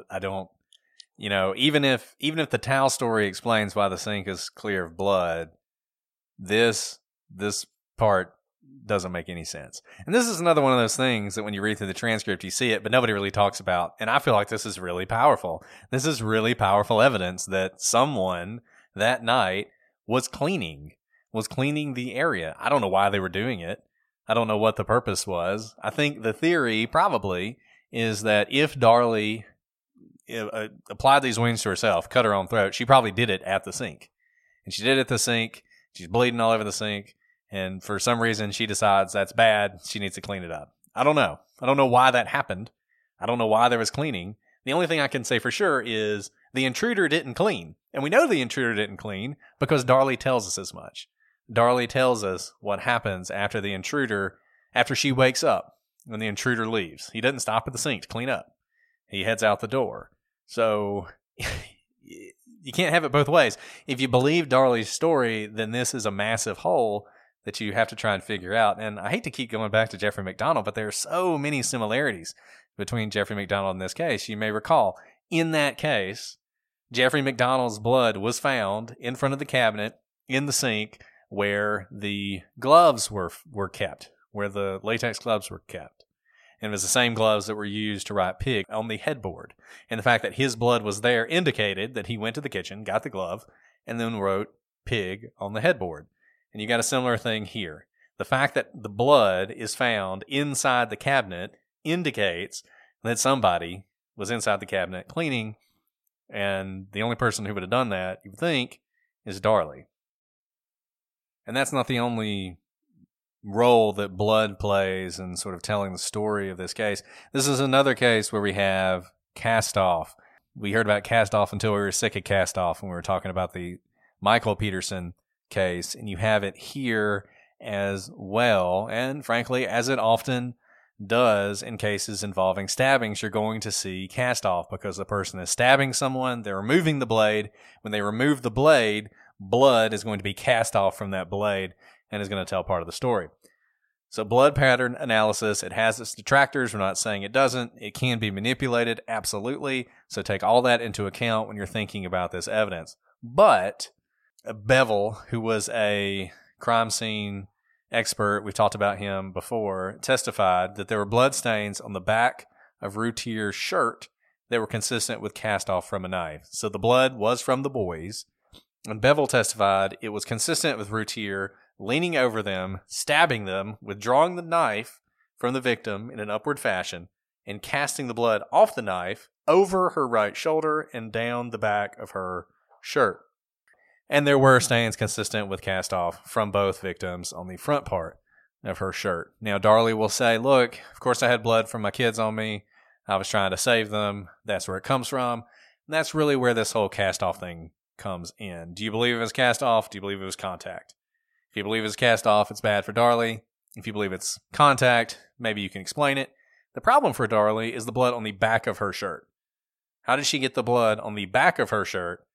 Even if the towel story explains why the sink is clear of blood, this part doesn't make any sense. And this is another one of those things that when you read through the transcript, you see it, but nobody really talks about. And I feel like this is really powerful. This is really powerful evidence that someone that night was cleaning the area. I don't know why they were doing it. I don't know what the purpose was. I think the theory probably is that if Darley applied these wounds to herself, cut her own throat, she probably did it at the sink. And she did it at the sink. She's bleeding all over the sink. And for some reason, she decides that's bad. She needs to clean it up. I don't know. I don't know why that happened. I don't know why there was cleaning. The only thing I can say for sure is the intruder didn't clean. And we know the intruder didn't clean because Darley tells us as much. Darley tells us what happens after she wakes up, when the intruder leaves. He doesn't stop at the sink to clean up. He heads out the door. So you can't have it both ways. If you believe Darley's story, then this is a massive hole that you have to try and figure out. And I hate to keep going back to Jeffrey McDonald, but there are so many similarities between Jeffrey McDonald and this case. You may recall, in that case, Jeffrey McDonald's blood was found in front of the cabinet in the sink where the gloves were kept, where the latex gloves were kept. And it was the same gloves that were used to write pig on the headboard. And the fact that his blood was there indicated that he went to the kitchen, got the glove, and then wrote pig on the headboard. And you got a similar thing here. The fact that the blood is found inside the cabinet indicates that somebody was inside the cabinet cleaning, and the only person who would have done that, you would think, is Darley. And that's not the only role that blood plays in sort of telling the story of this case. This is another case where we have cast off. We heard about cast off until we were sick of cast off when we were talking about the Michael Peterson case, and you have it here as well. And frankly, as it often does in cases involving stabbings. You're going to see cast off because the person is stabbing someone. They're removing the blade. When they remove the blade, blood is going to be cast off from that blade and is going to tell part of the story. So blood pattern analysis, it has its detractors. We're not saying it doesn't. It can be manipulated, absolutely. So take all that into account when you're thinking about this evidence. But Bevel, who was a crime scene expert, we've talked about him before, testified that there were blood stains on the back of Routier's shirt that were consistent with cast off from a knife. So the blood was from the boys. And Bevel testified it was consistent with Routier leaning over them, stabbing them, withdrawing the knife from the victim in an upward fashion, and casting the blood off the knife over her right shoulder and down the back of her shirt. And there were stains consistent with cast off from both victims on the front part of her shirt. Now, Darlie will say, look, of course I had blood from my kids on me. I was trying to save them. That's where it comes from. And that's really where this whole cast off thing comes in. Do you believe it was cast off? Do you believe it was contact? If you believe it's cast off, it's bad for Darlie. If you believe it's contact, maybe you can explain it. The problem for Darlie is the blood on the back of her shirt. How did she get the blood on the back of her shirt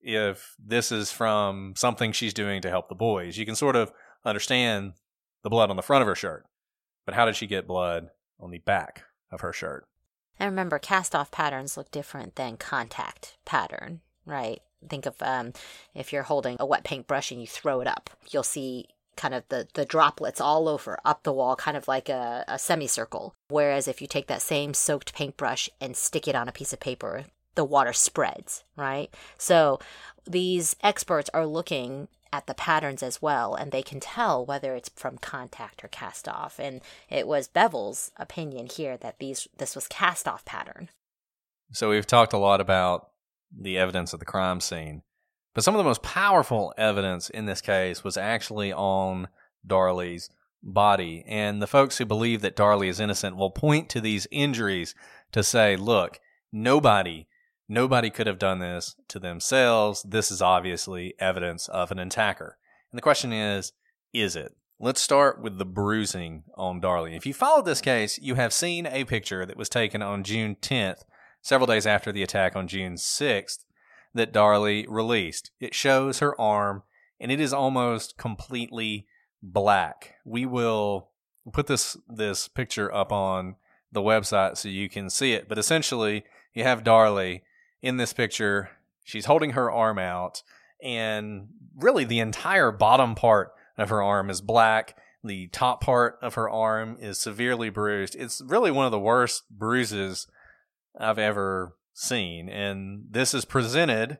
if this is from something she's doing to help the boys? You can sort of understand the blood on the front of her shirt, but how did she get blood on the back of her shirt? And remember, cast-off patterns look different than contact pattern, right? Think of if you're holding a wet paintbrush and you throw it up, you'll see kind of the droplets all over, up the wall, kind of like a semicircle. Whereas if you take that same soaked paintbrush and stick it on a piece of paper, the water spreads, right? So these experts are looking at the patterns as well, and they can tell whether it's from contact or cast off. And it was Bevel's opinion here that this was cast off pattern. So we've talked a lot about the evidence of the crime scene, but some of the most powerful evidence in this case was actually on Darlie's body. And the folks who believe that Darlie is innocent will point to these injuries to say, look, nobody could have done this to themselves. This is obviously evidence of an attacker. And the question is it? Let's start with the bruising on Darlie. If you followed this case, you have seen a picture that was taken on June 10th, several days after the attack on June 6th, that Darlie released. It shows her arm, and it is almost completely black. We will put this picture up on the website so you can see it. But essentially, you have Darlie in this picture. She's holding her arm out, and really the entire bottom part of her arm is black. The top part of her arm is severely bruised. It's really one of the worst bruises I've ever seen, and this is presented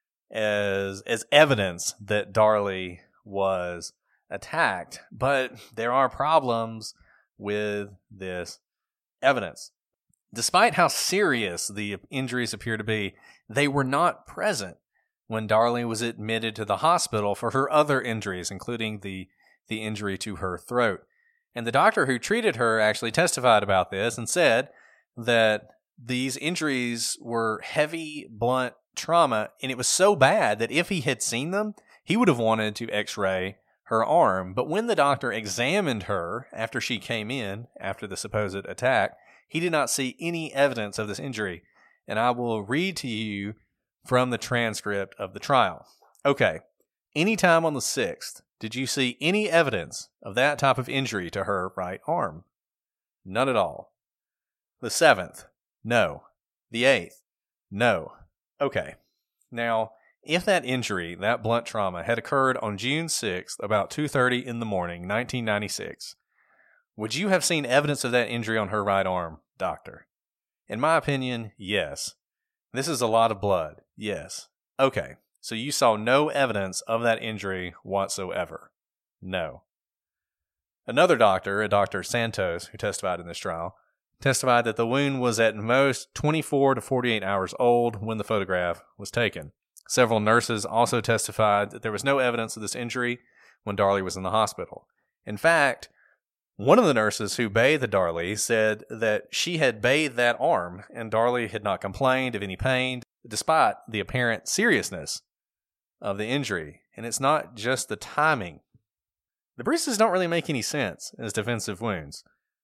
as evidence that Darlie was attacked. But there are problems with this evidence. Despite how serious the injuries appear to be, they were not present when Darlie was admitted to the hospital for her other injuries, including the injury to her throat. And the doctor who treated her actually testified about this and said that these injuries were heavy, blunt trauma, and it was so bad that if he had seen them, he would have wanted to x-ray her arm. But when the doctor examined her after she came in, after the supposed attack, he did not see any evidence of this injury. And I will read to you from the transcript of the trial. Okay, anytime on the 6th, did you see any evidence of that type of injury to her right arm? None at all. The 7th? No. The 8th? No. Okay. Now, if that injury, that blunt trauma, had occurred on June 6th, about 2:30 in the morning, 1996, would you have seen evidence of that injury on her right arm, doctor? In my opinion, yes. This is a lot of blood. Yes. Okay. So you saw no evidence of that injury whatsoever? No. Another doctor, a Dr. Santos, who testified in this trial, testified that the wound was at most 24 to 48 hours old when the photograph was taken. Several nurses also testified that there was no evidence of this injury when Darlie was in the hospital. In fact, one of the nurses who bathed Darlie said that she had bathed that arm and Darlie had not complained of any pain despite the apparent seriousness of the injury. And it's not just the timing. The bruises don't really make any sense as defensive wounds.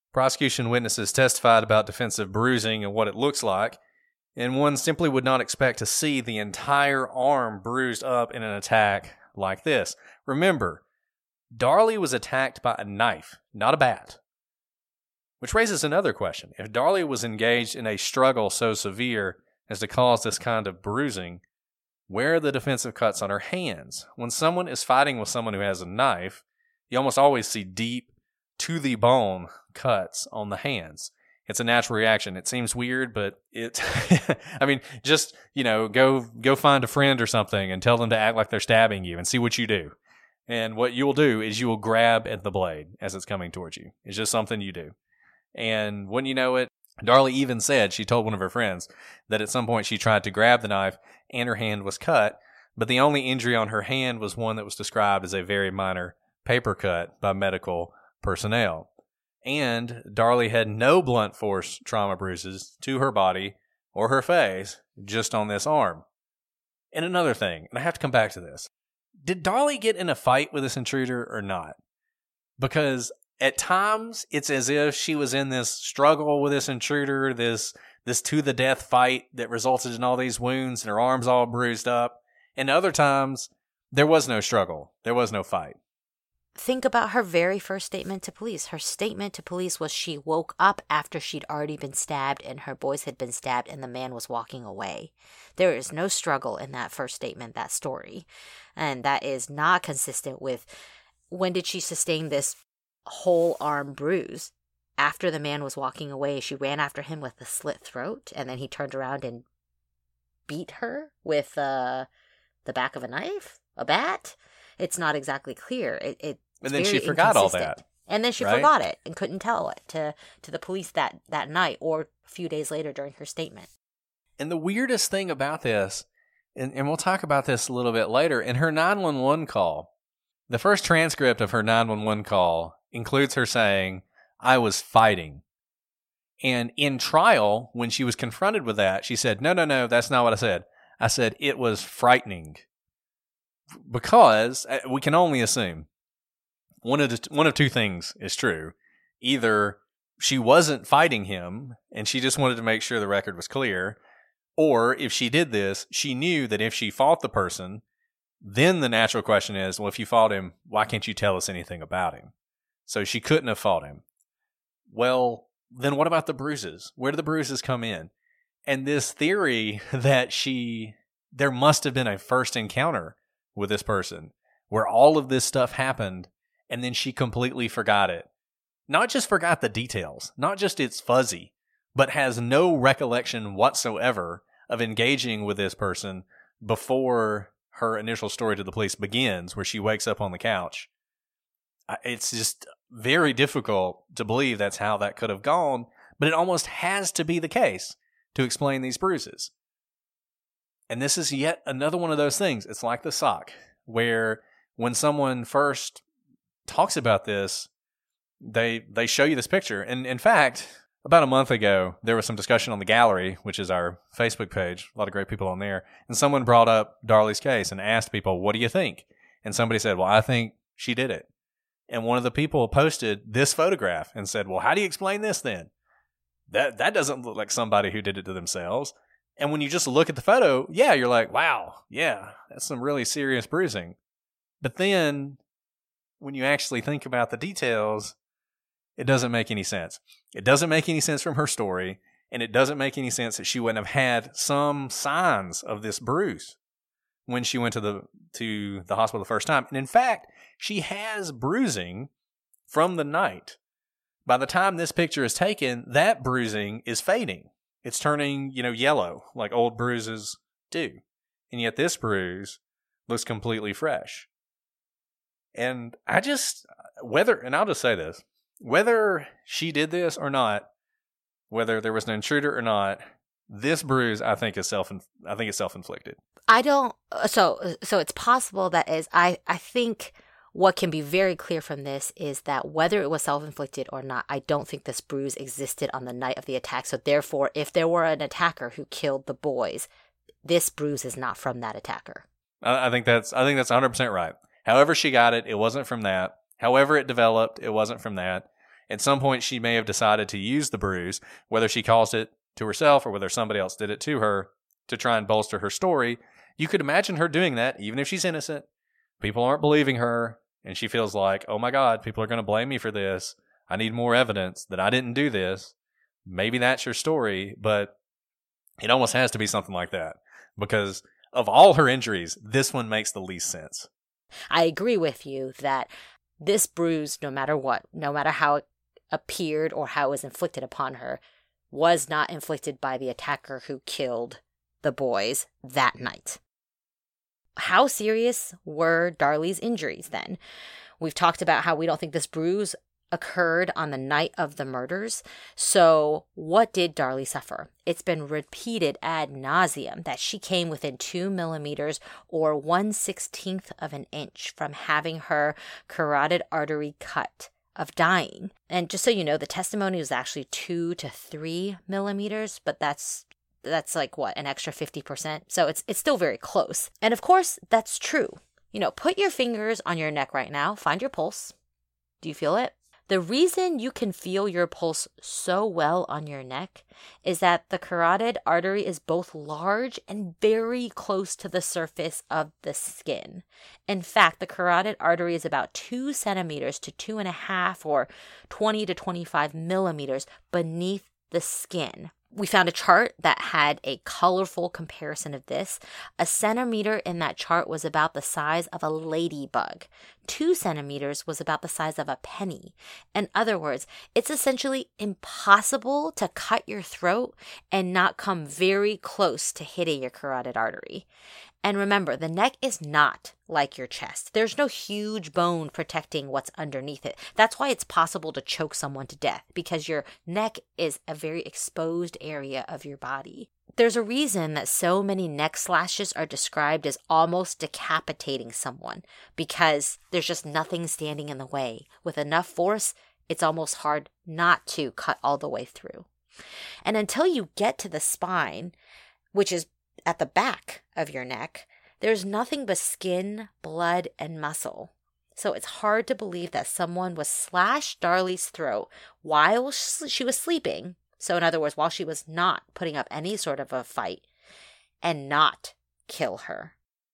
Prosecution witnesses testified about defensive bruising and what it looks like, and one simply would not expect to see the entire arm bruised up in an attack like this. Remember, Darlie was attacked by a knife, not a bat. Which raises another question. If Darlie was engaged in a struggle so severe as to cause this kind of bruising, where are the defensive cuts on her hands? When someone is fighting with someone who has a knife, you almost always see deep, to-the-bone cuts on the hands. It's a natural reaction. It seems weird, but it, I mean, just, go find a friend or something and tell them to act like they're stabbing you and see what you do. And what you will do is you will grab at the blade as it's coming towards you. It's just something you do. And when you know it, Darlie even said, she told one of her friends, that at some point she tried to grab the knife and her hand was cut, but the only injury on her hand was one that was described as a very minor paper cut by medical personnel. And Darlie had no blunt force trauma bruises to her body or her face, just on this arm. And another thing, and I have to come back to this, did Darlie get in a fight with this intruder or not? Because at times, it's as if she was in this struggle with this intruder, this to-the-death fight that resulted in all these wounds and her arms all bruised up. And other times, there was no struggle. There was no fight. Think about her very first statement to police. Her statement to police was she woke up after she'd already been stabbed and her boys had been stabbed and the man was walking away. There is no struggle in that first statement, that story. And that is not consistent with when did she sustain this whole arm bruise. After the man was walking away, she ran after him with a slit throat, and then he turned around and beat her with the back of a knife, a bat. It's not exactly clear. And then she forgot all that. And then she forgot it and couldn't tell it to the police that night or a few days later during her statement. And the weirdest thing about this, and we'll talk about this a little bit later, in her 911 call, the first transcript of her 911 call includes her saying, "I was fighting." And in trial, when she was confronted with that, she said, no, that's not what I said. I said, it was frightening. Because we can only assume one of two things is true. Either she wasn't fighting him and she just wanted to make sure the record was clear, or if she did this, she knew that if she fought the person, then the natural question is, well, if you fought him, why can't you tell us anything about him? So she couldn't have fought him. Well, then what about the bruises? Where do the bruises come in? And this theory that there must have been a first encounter with this person where all of this stuff happened and then she completely forgot it. Not just forgot the details, not just it's fuzzy, but has no recollection whatsoever of engaging with this person before her initial story to the police begins, where she wakes up on the couch. It's just very difficult to believe that's how that could have gone, but it almost has to be the case to explain these bruises. And this is yet another one of those things. It's like the sock, where when someone first talks about this, they show you this picture. And in fact, about a month ago, there was some discussion on the gallery, which is our Facebook page. A lot of great people on there. And someone brought up Darlie's case and asked people, what do you think? And somebody said, well, I think she did it. And one of the people posted this photograph and said, well, how do you explain this then? That doesn't look like somebody who did it to themselves. And when you just look at the photo, yeah, you're like, wow, yeah, that's some really serious bruising. But then when you actually think about the details, it doesn't make any sense. It doesn't make any sense from her story, and it doesn't make any sense that she wouldn't have had some signs of this bruise when she went to the hospital the first time. And in fact, she has bruising from the night. By the time this picture is taken, that bruising is fading. It's turning, yellow like old bruises do. And yet this bruise looks completely fresh. And I'll just say this, whether she did this or not, whether there was an intruder or not, this bruise I think is self-inflicted. So it's possible that is, I think what can be very clear from this is that whether it was self-inflicted or not, I don't think this bruise existed on the night of the attack. So therefore, if there were an attacker who killed the boys, this bruise is not from that attacker. I think that's 100% right. However she got it, it wasn't from that. However it developed, it wasn't from that. At some point, she may have decided to use the bruise, whether she caused it to herself or whether somebody else did it to her, to try and bolster her story. You could imagine her doing that, even if she's innocent. People aren't believing her, and she feels like, oh my God, people are going to blame me for this. I need more evidence that I didn't do this. Maybe that's your story, but it almost has to be something like that. Because of all her injuries, this one makes the least sense. I agree with you that this bruise, no matter what, no matter how it appeared or how it was inflicted upon her, was not inflicted by the attacker who killed the boys that night. How serious were Darlie's injuries then? We've talked about how we don't think this bruise occurred on the night of the murders. So what did Darlie suffer? It's been repeated ad nauseum that she came within 2 millimeters or 1/16 of an inch from having her carotid artery cut, of dying. And just so you know, the testimony was actually 2 to 3 millimeters, but that's like what, an extra 50%. So it's still very close. And of course, that's true. Put your fingers on your neck right now. Find your pulse. Do you feel it? The reason you can feel your pulse so well on your neck is that the carotid artery is both large and very close to the surface of the skin. In fact, the carotid artery is about 2 centimeters to 2.5 or 20 to 25 millimeters beneath the skin. We found a chart that had a colorful comparison of this. A centimeter in that chart was about the size of a ladybug. 2 centimeters was about the size of a penny. In other words, it's essentially impossible to cut your throat and not come very close to hitting your carotid artery. And remember, the neck is not like your chest. There's no huge bone protecting what's underneath it. That's why it's possible to choke someone to death, because your neck is a very exposed area of your body. There's a reason that so many neck slashes are described as almost decapitating someone, because there's just nothing standing in the way. With enough force, it's almost hard not to cut all the way through. And until you get to the spine, which is at the back of your neck, there's nothing but skin, blood, and muscle. So it's hard to believe that someone was slashed Darlie's throat while she was sleeping. So in other words, while she was not putting up any sort of a fight, and not kill her.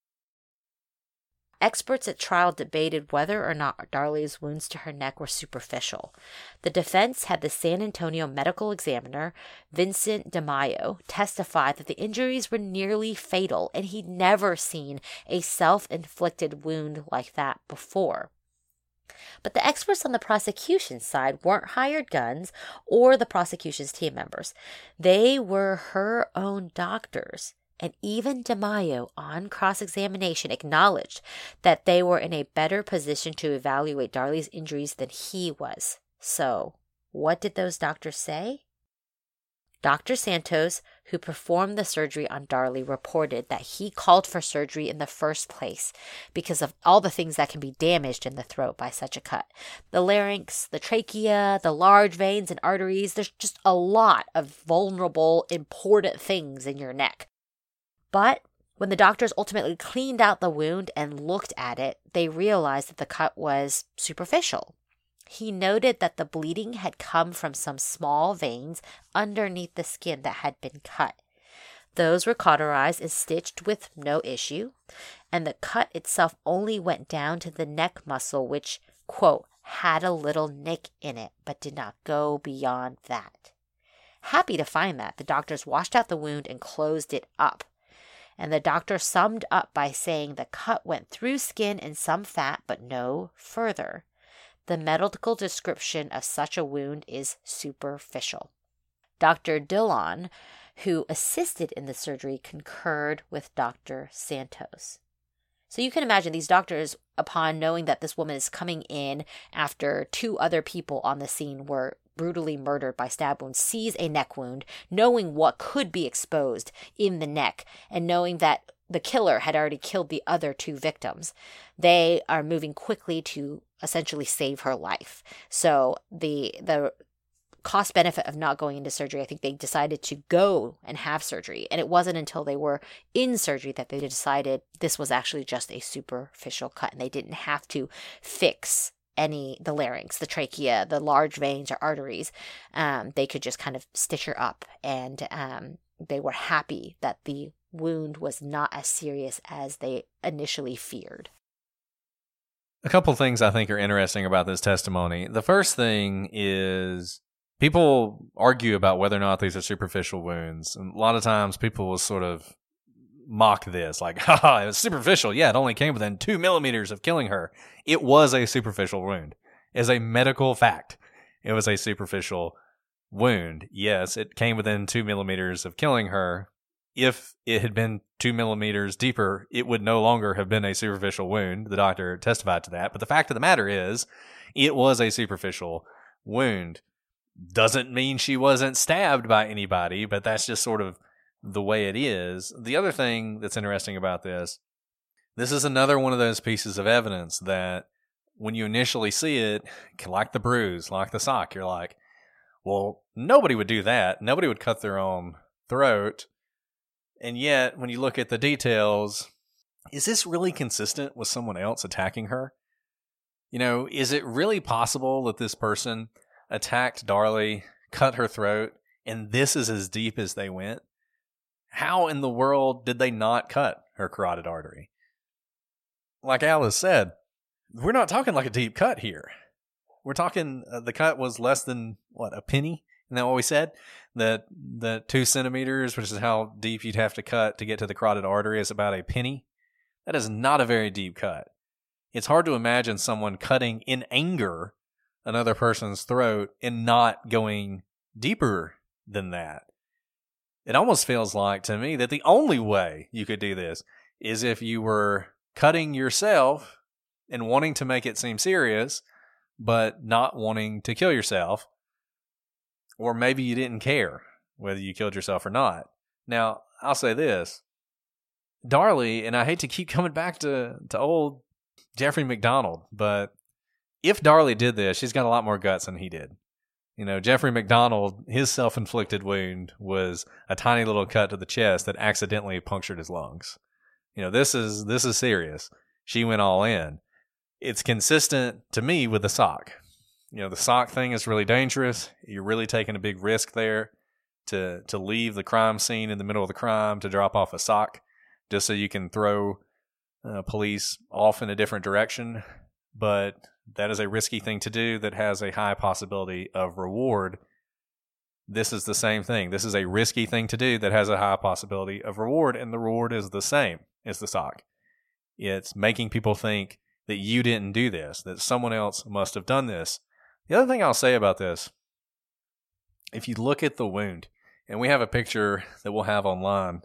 Experts at trial debated whether or not Darlie's wounds to her neck were superficial. The defense had the San Antonio medical examiner, Vincent DeMaio, testify that the injuries were nearly fatal and he'd never seen a self-inflicted wound like that before. But the experts on the prosecution side weren't hired guns or the prosecution's team members. They were her own doctors. And even DeMaio, on cross-examination, acknowledged that they were in a better position to evaluate Darlie's injuries than he was. So, what did those doctors say? Dr. Santos, who performed the surgery on Darlie, reported that he called for surgery in the first place because of all the things that can be damaged in the throat by such a cut. The larynx, the trachea, the large veins and arteries, there's just a lot of vulnerable, important things in your neck. But when the doctors ultimately cleaned out the wound and looked at it, they realized that the cut was superficial. He noted that the bleeding had come from some small veins underneath the skin that had been cut. Those were cauterized and stitched with no issue, and the cut itself only went down to the neck muscle, which, quote, had a little nick in it, but did not go beyond that. Happy to find that, the doctors washed out the wound and closed it up. And the doctor summed up by saying the cut went through skin and some fat, but no further. The medical description of such a wound is superficial. Dr. Dillon, who assisted in the surgery, concurred with Dr. Santos. So you can imagine these doctors, upon knowing that this woman is coming in after 2 other people on the scene were brutally murdered by stab wounds, sees a neck wound, knowing what could be exposed in the neck, and knowing that the killer had already killed the other 2 victims. They are moving quickly to essentially save her life. So the cost benefit of not going into surgery, I think they decided to go and have surgery. And it wasn't until they were in surgery that they decided this was actually just a superficial cut and they didn't have to fix the larynx, the trachea, the large veins or arteries. They could just kind of stitch her up, and they were happy that the wound was not as serious as they initially feared. A couple things I think are interesting about this testimony. The first thing is people argue about whether or not these are superficial wounds. And a lot of times people will sort of mock this, like, haha, it was superficial. Yeah, it only came within 2 millimeters of killing her. It was a superficial wound. As a medical fact, it was a superficial wound. Yes, it came within 2 millimeters of killing her. If it had been 2 millimeters deeper, it would no longer have been a superficial wound. The doctor testified to that. But the fact of the matter is, it was a superficial wound. Doesn't mean she wasn't stabbed by anybody, but that's just sort of the way it is. The other thing that's interesting about this is another one of those pieces of evidence that when you initially see it, like the bruise, like the sock, you're like, well, nobody would do that. Nobody would cut their own throat. And yet, when you look at the details, is this really consistent with someone else attacking her? You know, is it really possible that this person attacked Darlie, cut her throat, and this is as deep as they went? How in the world did they not cut her carotid artery? Like Alice said, we're not talking like a deep cut here. We're talking, the cut was less than, a penny? Isn't that what we said? That the 2 centimeters, which is how deep you'd have to cut to get to the carotid artery, is about a penny. That is not a very deep cut. It's hard to imagine someone cutting in anger another person's throat and not going deeper than that. It almost feels like to me that the only way you could do this is if you were cutting yourself and wanting to make it seem serious, but not wanting to kill yourself. Or maybe you didn't care whether you killed yourself or not. Now, I'll say this. Darlie, and I hate to keep coming back to old Jeffrey MacDonald, but if Darlie did this, she's got a lot more guts than he did. You know, Jeffrey MacDonald, his self-inflicted wound was a tiny little cut to the chest that accidentally punctured his lungs. You know, this is serious. She went all in. It's consistent to me with the sock. You know, the sock thing is really dangerous. You're really taking a big risk there to leave the crime scene in the middle of the crime to drop off a sock just so you can throw police off in a different direction. But that is a risky thing to do that has a high possibility of reward. This is the same thing. This is a risky thing to do that has a high possibility of reward, and the reward is the same as the sock. It's making people think that you didn't do this, that someone else must have done this. The other thing I'll say about this, if you look at the wound, and we have a picture that we'll have online,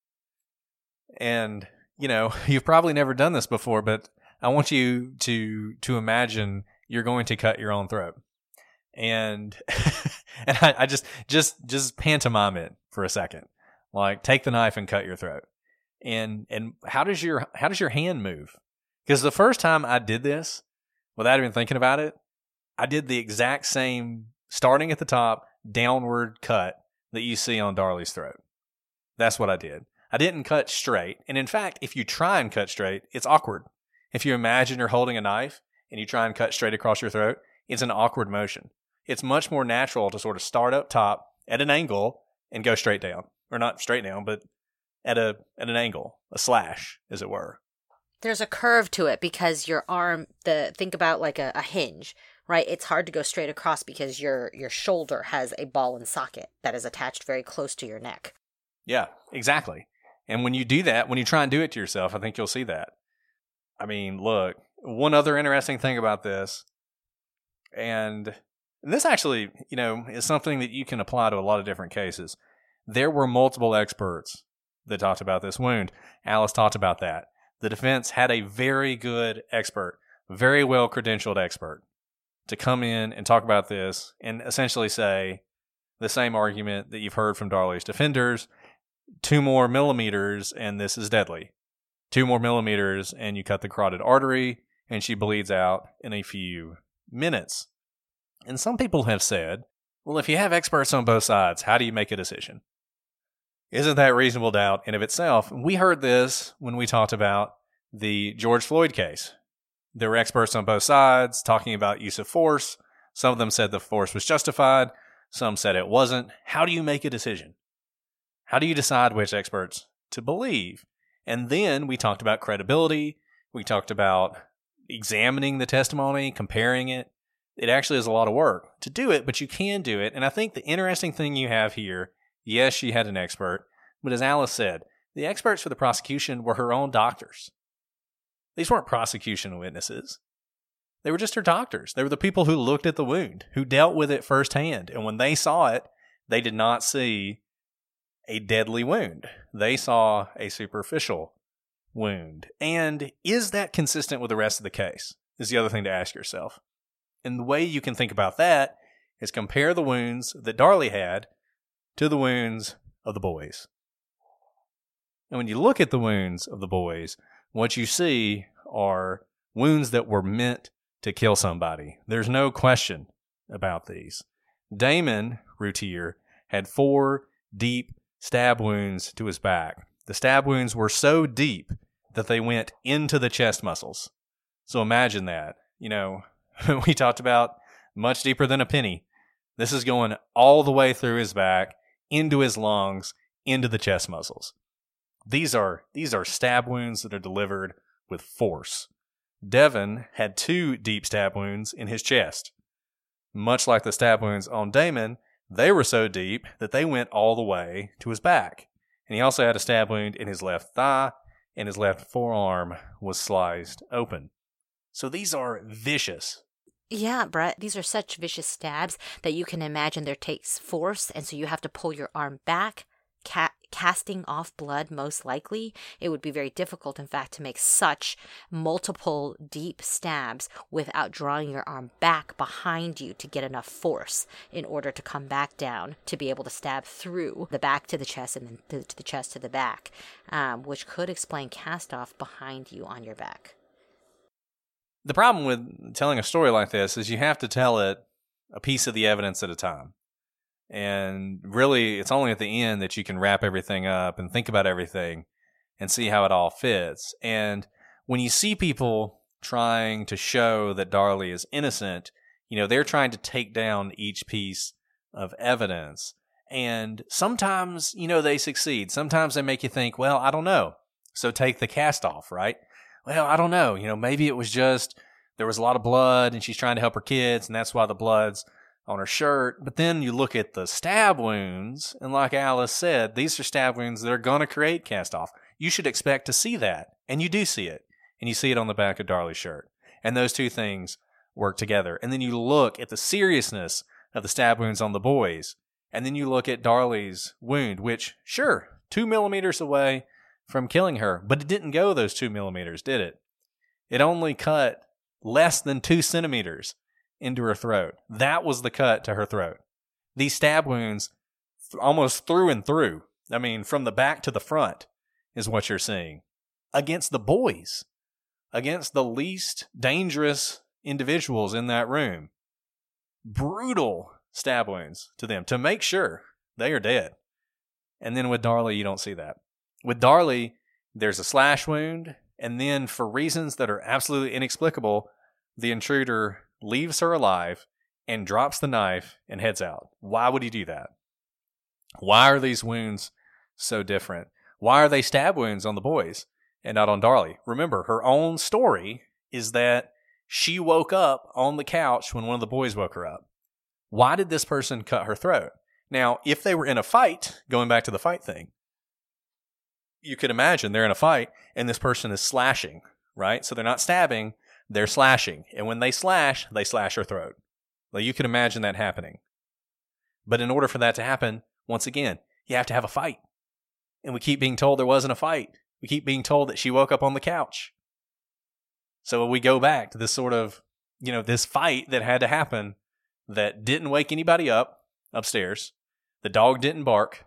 and, you know, you've probably never done this before, but I want you to imagine you're going to cut your own throat. And and I just pantomime it for a second. Like, take the knife and cut your throat. And how does your hand move? Because the first time I did this, without even thinking about it, I did the exact same, starting at the top, downward cut that you see on Darlie's throat. That's what I did. I didn't cut straight. And in fact, if you try and cut straight, it's awkward. If you imagine you're holding a knife and you try and cut straight across your throat, it's an awkward motion. It's much more natural to sort of start up top at an angle and go straight down. Or not straight down, but at an angle, a slash, as it were. There's a curve to it because your arm, think about like a hinge, right? It's hard to go straight across because your shoulder has a ball and socket that is attached very close to your neck. Yeah, exactly. And when you do that, when you try and do it to yourself, I think you'll see that. I mean, look, one other interesting thing about this, and this actually, you know, is something that you can apply to a lot of different cases. There were multiple experts that talked about this wound. Alice talked about that. The defense had a very good expert, very well credentialed expert to come in and talk about this and essentially say the same argument that you've heard from Darlie's defenders, 2 more millimeters and this is deadly. 2 more millimeters and you cut the carotid artery and she bleeds out in a few minutes. And some people have said, well, if you have experts on both sides, how do you make a decision? Isn't that reasonable doubt in of itself? We heard this when we talked about the George Floyd case. There were experts on both sides talking about use of force. Some of them said the force was justified. Some said it wasn't. How do you make a decision? How do you decide which experts to believe? And then we talked about credibility. We talked about examining the testimony, comparing it. It actually is a lot of work to do it, but you can do it. And I think the interesting thing you have here, yes, she had an expert, but as Alice said, the experts for the prosecution were her own doctors. These weren't prosecution witnesses. They were just her doctors. They were the people who looked at the wound, who dealt with it firsthand. And when they saw it, they did not see a deadly wound. They saw a superficial wound. And is that consistent with the rest of the case? Is the other thing to ask yourself. And the way you can think about that is compare the wounds that Darlie had to the wounds of the boys. And when you look at the wounds of the boys, what you see are wounds that were meant to kill somebody. There's no question about these. Damon Routier had 4 deep stab wounds to his back. The stab wounds were so deep that they went into the chest muscles. So imagine that. You know, we talked about much deeper than a penny. This is going all the way through his back, into his lungs, into the chest muscles. These are stab wounds that are delivered with force. Devin had 2 deep stab wounds in his chest. Much like the stab wounds on Damon, they were so deep that they went all the way to his back. And he also had a stab wound in his left thigh, and his left forearm was sliced open. So these are vicious. Yeah, Brett, these are such vicious stabs that you can imagine there takes force, and so you have to pull your arm back, casting off blood most likely. It would be very difficult, in fact, to make such multiple deep stabs without drawing your arm back behind you to get enough force in order to come back down to be able to stab through the back to the chest and then to the chest to the back, which could explain cast off behind you on your back. The problem with telling a story like this is you have to tell it a piece of the evidence at a time. And really, it's only at the end that you can wrap everything up and think about everything and see how it all fits. And when you see people trying to show that Darlie is innocent, you know, they're trying to take down each piece of evidence. And sometimes, you know, they succeed. Sometimes they make you think, well, I don't know. So take the cast off, right? Well, I don't know. You know, maybe it was just there was a lot of blood and she's trying to help her kids, and that's why the blood's on her shirt. But then you look at the stab wounds, and like Alice said, these are stab wounds that are going to create cast off. You should expect to see that, and you do see it. And you see it on the back of Darlie's shirt. And those two things work together. And then you look at the seriousness of the stab wounds on the boys, and then you look at Darlie's wound, which, sure, 2 millimeters away from killing her, but it didn't go those 2 millimeters, did it? It only cut less than 2 centimeters into her throat. That was the cut to her throat. These stab wounds, almost through and through, I mean, from the back to the front, is what you're seeing. Against the boys, against the least dangerous individuals in that room. Brutal stab wounds to them to make sure they are dead. And then with Darlie, you don't see that. With Darlie, there's a slash wound, and then for reasons that are absolutely inexplicable, the intruder leaves her alive and drops the knife and heads out. Why would he do that? Why are these wounds so different? Why are they stab wounds on the boys and not on Darlie? Remember, her own story is that she woke up on the couch when one of the boys woke her up. Why did this person cut her throat? Now, if they were in a fight, going back to the fight thing, you could imagine they're in a fight and this person is slashing, right? So they're not stabbing, they're slashing. And when they slash her throat. Well, you can imagine that happening. But in order for that to happen, once again, you have to have a fight. And we keep being told there wasn't a fight. We keep being told that she woke up on the couch. So we go back to this sort of, you know, this fight that had to happen that didn't wake anybody up upstairs. The dog didn't bark.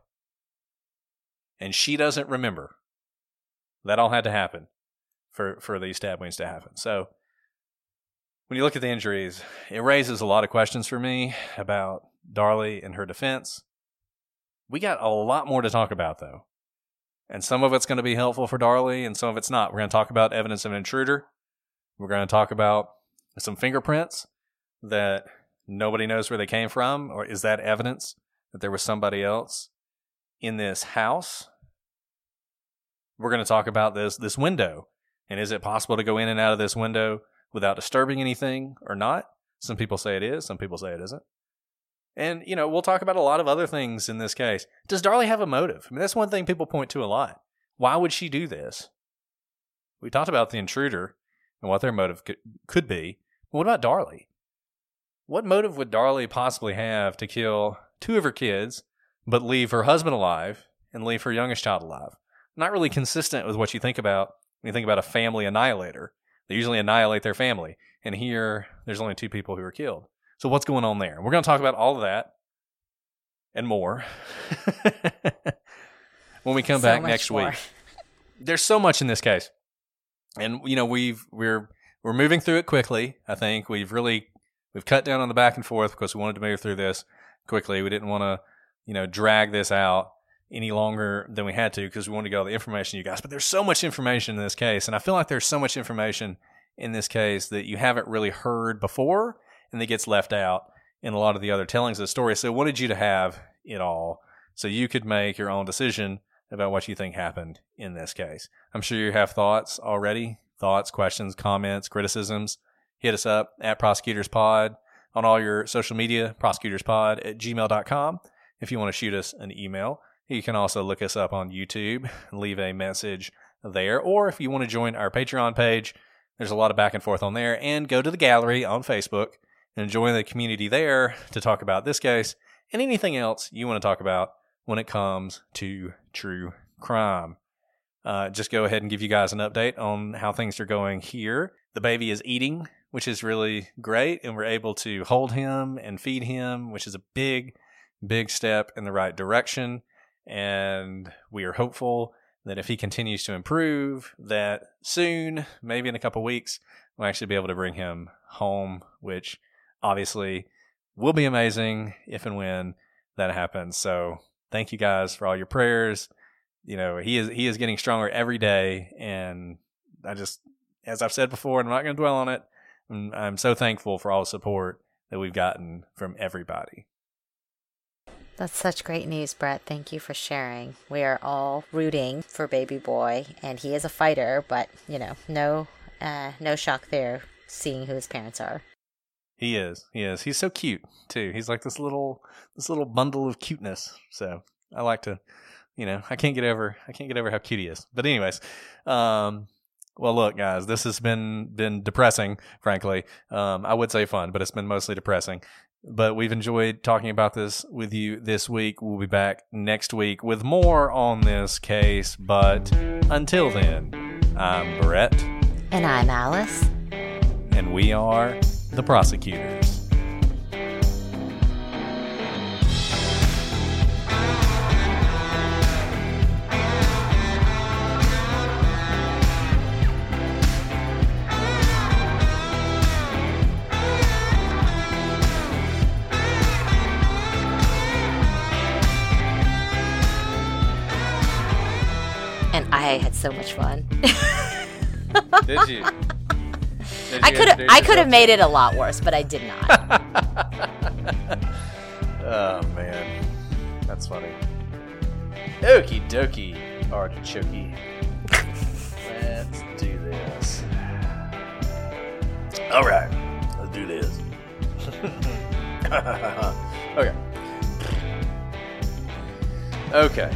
And she doesn't remember. That all had to happen for these stab wounds to happen. So when you look at the injuries, it raises a lot of questions for me about Darlie and her defense. We got a lot more to talk about, though. And some of it's going to be helpful for Darlie, and some of it's not. We're going to talk about evidence of an intruder. We're going to talk about some fingerprints that nobody knows where they came from, or is that evidence that there was somebody else in this house? We're going to talk about this window, and is it possible to go in and out of this window without disturbing anything or not? Some people say it is, some people say it isn't. And, we'll talk about a lot of other things in this case. Does Darlie have a motive? I mean, that's one thing people point to a lot. Why would she do this? We talked about the intruder and what their motive could be. But what about Darlie? What motive would Darlie possibly have to kill 2 of her kids, but leave her husband alive and leave her youngest child alive? Not really consistent with what you think about when you think about a family annihilator. They usually annihilate their family. And here, there's only 2 people who are killed. So what's going on there? We're going to talk about all of that and more when we come back next week. There's so much in this case. And, we're moving through it quickly. I think we've cut down on the back and forth because we wanted to move through this quickly. We didn't want to, drag this out any longer than we had to because we wanted to get all the information you guys. But there's so much information in this case. And I feel like there's so much information in this case that you haven't really heard before and that gets left out in a lot of the other tellings of the story. So I wanted you to have it all so you could make your own decision about what you think happened in this case. I'm sure you have thoughts already. Thoughts, questions, comments, criticisms. Hit us up at ProsecutorsPod on all your social media, prosecutorspod@gmail.com. If you want to shoot us an email, you can also look us up on YouTube and leave a message there. Or if you want to join our Patreon page, there's a lot of back and forth on there. And go to the gallery on Facebook and join the community there to talk about this case and anything else you want to talk about when it comes to true crime. Just go ahead and give you guys an update on how things are going here. The baby is eating, which is really great, and we're able to hold him and feed him, which is a big, big step in the right direction. And we are hopeful that if he continues to improve, that soon, maybe in a couple weeks, we'll actually be able to bring him home, which obviously will be amazing if and when that happens. So thank you guys for all your prayers. He is getting stronger every day, and I just, as I've said before, and I'm not going to dwell on it, I'm so thankful for all the support that we've gotten from everybody. That's such great news, Brett. Thank you for sharing. We are all rooting for baby boy, and he is a fighter, but, no shock there seeing who his parents are. He is. He's so cute, too. He's like this little bundle of cuteness. So I like to, I can't get over how cute he is. But anyways, well, look, guys, this has been depressing, frankly. I would say fun, but it's been mostly depressing. But we've enjoyed talking about this with you this week. We'll be back next week with more on this case. But until then, I'm Brett. And I'm Alice. And we are the Prosecutors. And I had so much fun. Did you? I could have made it a lot worse, but I did not. Oh man, that's funny. Okie dokie, artichoke. Let's do this. All right, let's do this. Okay.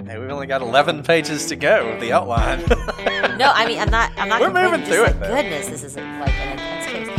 Hey, we've only got 11 pages to go of the outline. No, I mean, I'm not We're complaining, moving just through like, it, though. goodness, this is like an intense case.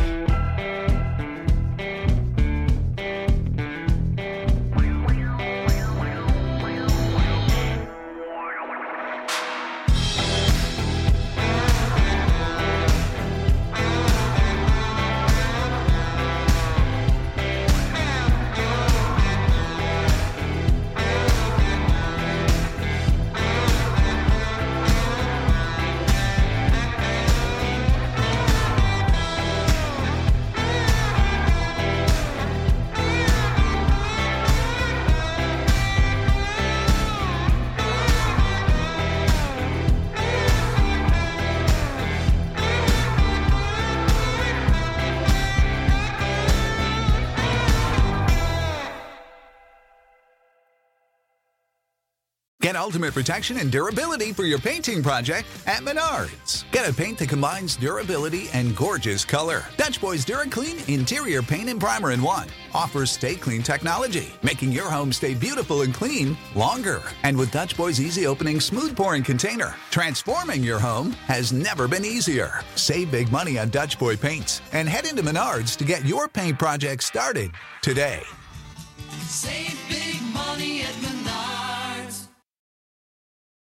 Get ultimate protection and durability for your painting project at Menards. Get a paint that combines durability and gorgeous color. Dutch Boys DuraClean Interior Paint and Primer in One offers Stay Clean technology, making your home stay beautiful and clean longer. And with Dutch Boys Easy Opening Smooth Pouring Container, transforming your home has never been easier. Save big money on Dutch Boy paints and head into Menards to get your paint project started today. Save